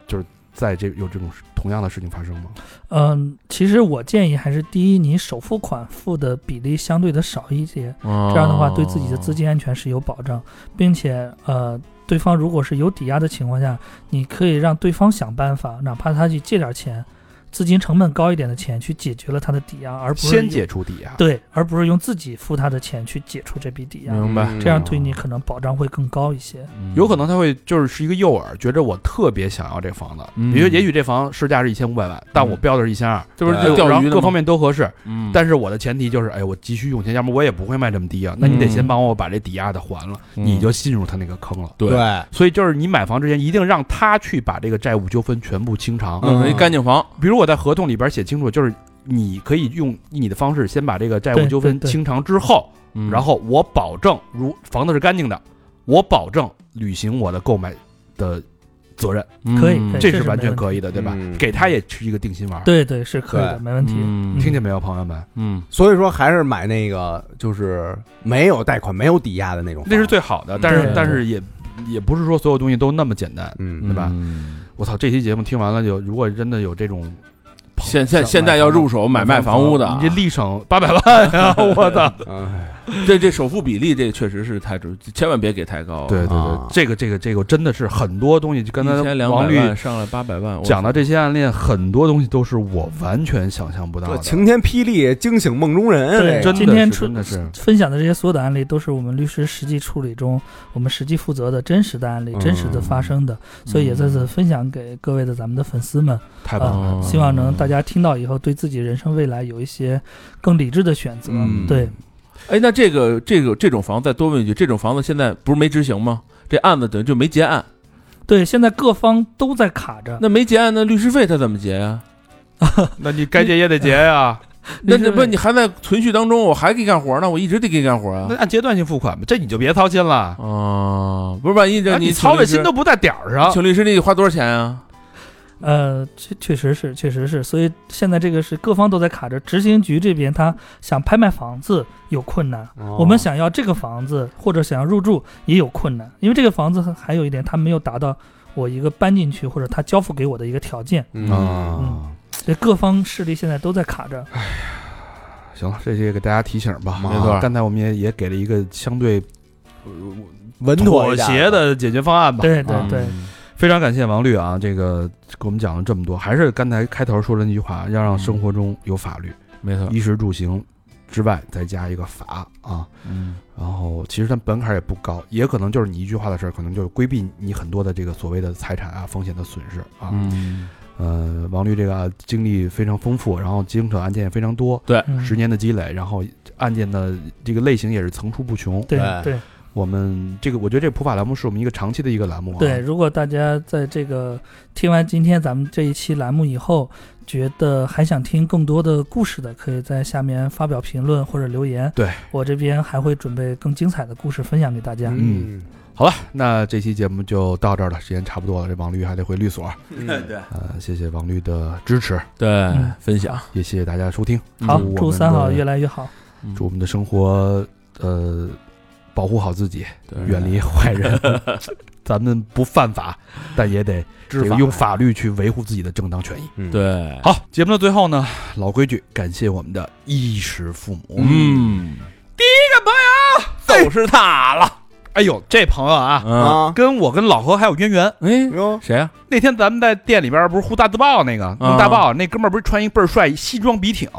在有这种同样的事情发生吗？ 其实我建议还是第一，你首付款付的比例相对的少一些，这样的话对自己的资金安全是有保障，并且对方如果是有抵押的情况下，你可以让对方想办法，哪怕他去借点钱，资金成本高一点的钱去解决了他的抵押，而不是先解除抵押， 对，而不是用自己付他的钱去解除这笔抵押。 明白， 这样对你可能保障会更高一些。 有可能他会就是一个诱饵，觉着我特别想要这房子，比如也许这房市价是1500万，但我标的是1200， 这不是钓鱼的吗？ 各方面都合适。但是我的前提就是，哎，我急需用钱，要不我也不会卖这么低啊。那你得先帮我把这抵押的还了，你就进入他那个坑了。 对， 所以就是你买房之前一定让他去把这个债务纠纷全部清偿， 弄成一干净房。 比如我在合同里边写清楚，就是你可以用你的方式先把这个债务纠纷清偿之后，然后我保证，如房子是干净的，我保证履行我的购买的责任， 可以， 这是完全可以的，对吧？给他也是一个定心丸， 对，是可以的，没问题。 听见没有，朋友们？ 所以说还是买那个就是没有贷款、没有抵押的那种， 那是最好的。但是也不是说所有东西都那么简单，对吧？我操，这期节目听完了，如果真的有这种。 现在要入手买卖房屋的， 你这立省800万呀！我操， 这首付比例这确实是太准，千万别给太高。 对，这个真的是很多东西，就刚才王律上了800万讲的这些案例，很多东西都是我完全想象不到的。 晴天霹雳，惊醒梦中人。 对，今天真的是分享的这些所有的案例，都是我们律师实际处理中我们实际负责的真实的案例，真实的发生的，所以也在此分享给各位的咱们的粉丝们。 太棒了， 希望能大家听到以后，对自己人生未来有一些更理智的选择。对， 哎，那这种房子再多问一句，这种房子现在不是没执行吗？这案子等于就没结案。 对，现在各方都在卡着。 那没结案，那律师费他怎么结呀？ 那你该结也得结呀。 那不你还在存续当中，我还给你干活呢，我一直得给你干活啊。 那按阶段性付款吧，这你就别操心了。 不是，万一这你操的心都不在点儿上。 请律师你得花多少钱啊？ 确实是，所以现在这个是各方都在卡着。执行局这边他想拍卖房子有困难，我们想要这个房子或者想要入住也有困难，因为这个房子还有一点，他没有达到我一个搬进去或者他交付给我的一个条件。这各方势力现在都在卡着。 哎呀，行了，这些给大家提醒吧。 没错， 刚才我们也给了一个相对稳妥协的解决方案吧。 对。 非常感谢王律啊，这个给我们讲了这么多，还是刚才开头说的那句话，要让生活中有法律， 没错， 衣食住行之外再加一个法啊，然后其实它本坎也不高，也可能就是你一句话的事儿，可能就是规避你很多的这个所谓的财产啊风险的损失啊。王律这个经历非常丰富，然后经手案件也非常多， 对 ，10年的积累，然后案件的这个类型也是层出不穷， 对。 我们这个，我觉得这普法栏目是我们一个长期的一个栏目。 对，如果大家在这个听完今天咱们这一期栏目以后，觉得还想听更多的故事的，可以在下面发表评论或者留言。 对，我这边还会准备更精彩的故事分享给大家。 好了，那这期节目就到这儿了，时间差不多了，这王律还得回律所。 对， 谢谢王律的支持， 对，分享， 也谢谢大家收听。 好，祝3好越来越好， 祝我们的生活保护好自己，远离坏人。咱们不犯法，但也得用法律去维护自己的正当权益。 对， 好，节目的最后呢，老规矩，感谢我们的衣食父母。第一个朋友就是他了。 哎呦，这朋友啊，跟老何还有渊源。 谁啊？ 那天咱们在店里边不是互大字报那个大报，那哥们儿不是穿一倍儿帅西装笔挺？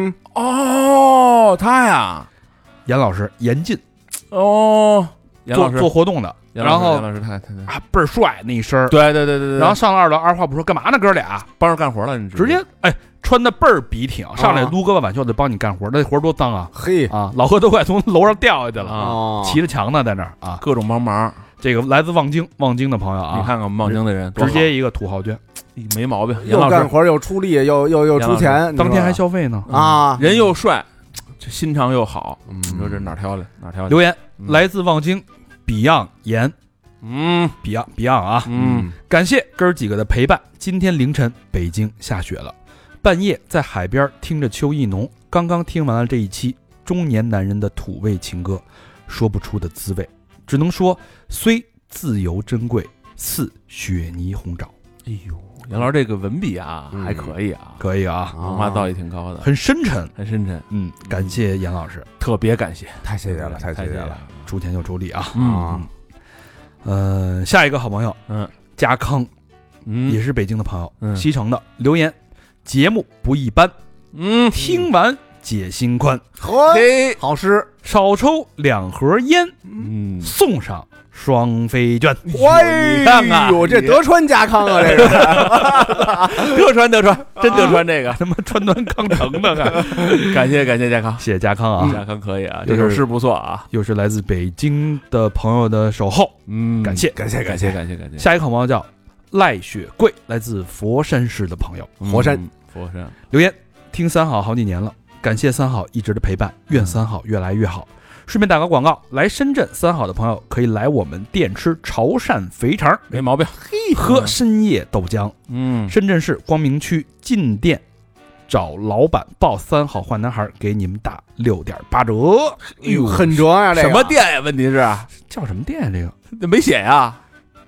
他呀， 严老师，严进。做活动的，然后老师他倍儿帅那一身， 对， 然后上了2楼，二话不说，干嘛呢？哥俩帮着干活了，你直接穿的倍儿笔挺，上来撸胳膊挽袖子帮你干活，那活多脏啊！ 嘿啊，老何都快从楼上掉下去了，骑着墙呢，在那儿啊， 各种帮忙。 这个来自望京的朋友啊， 你看看我们望京的人， 直接一个土豪捐， 没毛病， 又干活又出力又出钱， 当天还消费呢啊， 人又帅。心肠又好，你说这哪挑的？ 留言来自望京 Beyond 言，Beyond 啊，感谢哥儿几个的陪伴。今天凌晨北京下雪了，半夜在海边听着秋意浓，刚刚听完了这一期中年男人的土味情歌，说不出的滋味，只能说虽自由珍贵，似雪泥红枣。 哎呦，杨老师这个文笔啊还可以啊， 可以啊， 文化造诣挺高的， 很深沉， 很深沉。 感谢杨老师， 特别感谢， 太谢谢了，太谢谢了， 出钱就出力啊。下一个好朋友，家康，也是北京的朋友，西城的留言，节目不一般，听完解心宽， 嘿，好诗， 少抽2盒烟，送上双飞券。 你看看，这德川家康啊，这是德川，真德川，这个什么川端康成的， 感谢家康， 谢谢家康啊， 家康可以啊，这首诗不错啊， 又是来自北京的朋友的守候，感谢。下一个好朋友叫赖雪贵，来自佛山市的朋友， 佛山留言，听三好好几年了。感谢三好一直的陪伴，愿三好越来越好。顺便打个广告，来深圳三好的朋友可以来我们店吃潮汕肥肠， 没毛病。 喝深夜豆浆。深圳市光明区进店找老板报三好坏男孩，给你们打6.8折。 哎呦，很折啊！这什么店呀？问题是叫什么店呀？ 这没写呀。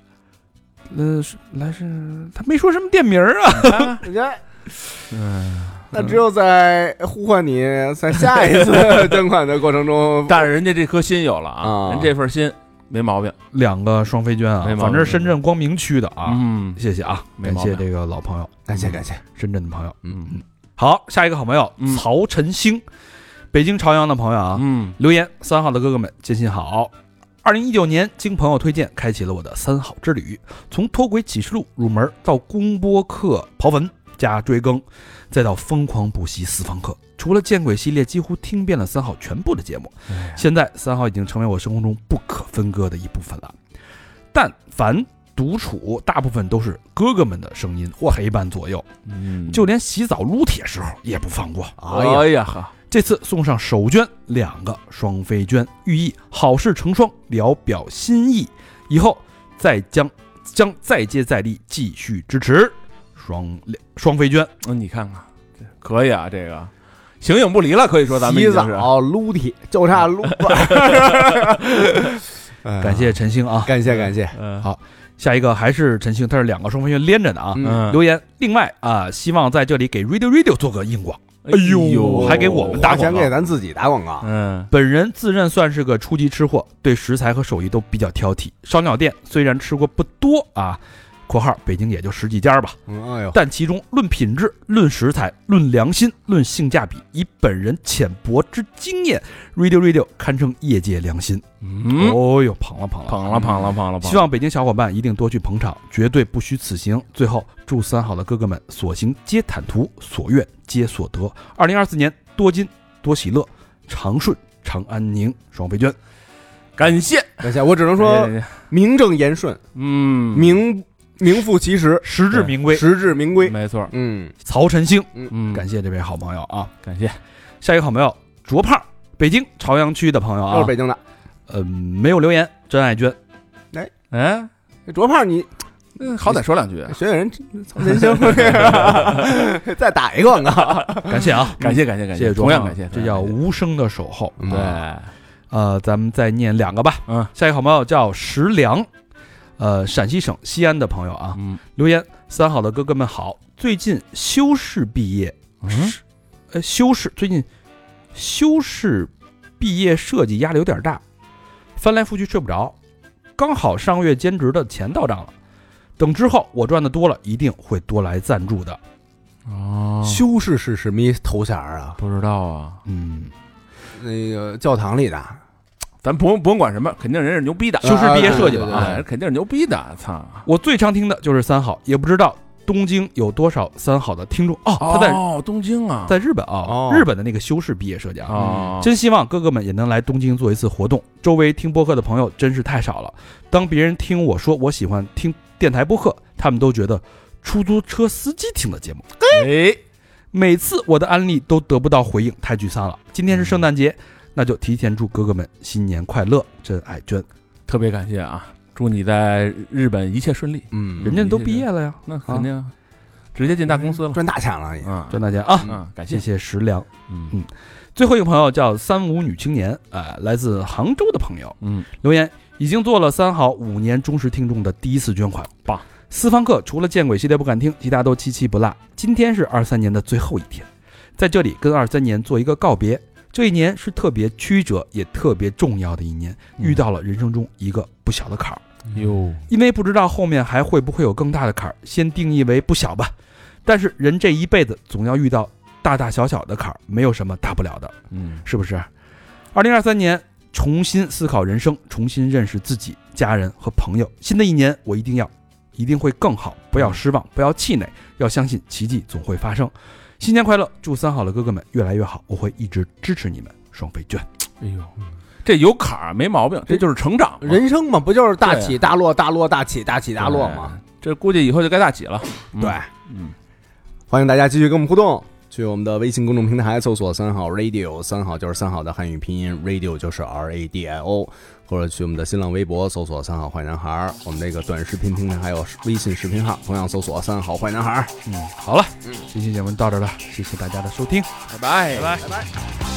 他没说什么店名啊。 那只有在呼唤你在下一次捐款的过程中， 但是人家这颗心有了啊，人这份心没毛病 ，2个双飞捐啊，反正深圳光明区的啊，谢谢啊，感谢这个老朋友， 感谢深圳的朋友，好，下一个好朋友曹晨星，北京朝阳的朋友啊，留言，三好的哥哥们，艰辛好。2019年，经朋友推荐，开启了我的三好之旅，从脱轨启示录入门到公播课刨坟加追更，再到疯狂补习私房课，除了见鬼系列，几乎听遍了三好全部的节目。现在三好已经成为我生活中不可分割的一部分了。但凡独处，大部分都是哥哥们的声音陪伴左右，就连洗澡撸铁时候也不放过。 哎呀， 这次送上首捐2个双飞捐，寓意好事成双，聊表心意，以后再将再接再厉，继续支持。双飞捐， 你看看，可以啊，这个形影不离了，可以说咱们洗澡撸铁就差撸。 感谢陈星啊， 感谢。 好，下一个还是陈星，他是2个双飞捐连着的啊。留言，另外啊，希望在这里给 Radio 做个硬广。哎呦，还给我们打广告， 给咱自己打广告。 本人自认算是个初级吃货，对食材和手艺都比较挑剔。烧鸟店虽然吃过不多啊。括号北京也就10几家吧，但其中论品质、论食材、论良心、论性价比，以本人浅薄之经验 ，Radio 堪称业界良心。哦呦，捧了！希望北京小伙伴一定多去捧场，绝对不虚此行。最后，祝三好的哥哥们所行皆坦途，所愿皆所得。2024年多金多喜乐，长顺长安宁。双飞捐， 感谢！ 我只能说名正言顺，名副其实， 实至名归， 没错。 曹晨星，感谢这位好朋友啊， 感谢。 下一个好朋友卓胖，北京朝阳区的朋友啊， 都是北京的， 没有留言，真爱捐。 卓胖你好歹说2句， 学人曹晨星，再打一个广告， 感谢啊， 感谢， 同样感谢， 这叫无声的守候。 对， 咱们再念2个吧。下一个好朋友叫石良。陕西省西安的朋友啊，留言，三好的哥哥们好，最近修饰毕业，最近修饰毕业设计压力有点大，翻来覆去睡不着，刚好上个月兼职的钱到账了，等之后我赚的多了，一定会多来赞助的。 修饰是什么头衔啊？ 不知道啊。 那个教堂里的。 咱不用管什么，肯定人是牛逼的， 修饰毕业设计的， 肯定是牛逼的。操！ 我最常听的就是三好，也不知道东京有多少三好的听众他在东京啊， 在日本啊，日本的那个修饰毕业设计啊，真希望哥哥们也能来东京做一次活动。周围听播客的朋友真是太少了，当别人听我说我喜欢听电台播客，他们都觉得出租车司机听的节目。每次我的安利都得不到回应，太沮丧了。今天是圣诞节。那就提前祝哥哥们新年快乐，真爱捐， 特别感谢啊！祝你在日本一切顺利。 人家都毕业了呀， 那肯定直接进大公司了， 赚大钱了， 赚大钱啊！ 感谢， 谢谢石良。最后一个朋友叫35女青年，来自杭州的朋友，留言已经做了三好5年忠实听众的第一次捐款，棒！ 私房课除了见鬼系列不敢听，其他都七七不落。今天是23年的最后一天，在这里跟23年做一个告别。这一年是特别曲折也特别重要的一年，遇到了人生中一个不小的坎儿。因为不知道后面还会不会有更大的坎儿，先定义为不小吧。但是人这一辈子总要遇到大大小小的坎儿，没有什么大不了的，是不是？2023年重新思考人生，重新认识自己、家人和朋友。新的一年我一定会更好，不要失望，不要气馁，要相信奇迹总会发生。新年快乐，祝三好的哥哥们越来越好，我会一直支持你们。双飞卷。 哎呦，这有坎儿没毛病，这就是成长， 人生嘛，不就是大起大落，大落大起，大起大落吗？ 这估计以后就该大起了。 对，欢迎大家继续跟我们互动，去我们的微信公众平台搜索三好 radio， 三好就是三好的汉语拼音 ，radio 就是 RADIO， 或者去我们的新浪微博搜索三好坏男孩，我们那个短视频平台还有微信视频号，同样搜索三好坏男孩。 好了，这期节目到这了，谢谢大家的收听， 拜拜， 拜拜。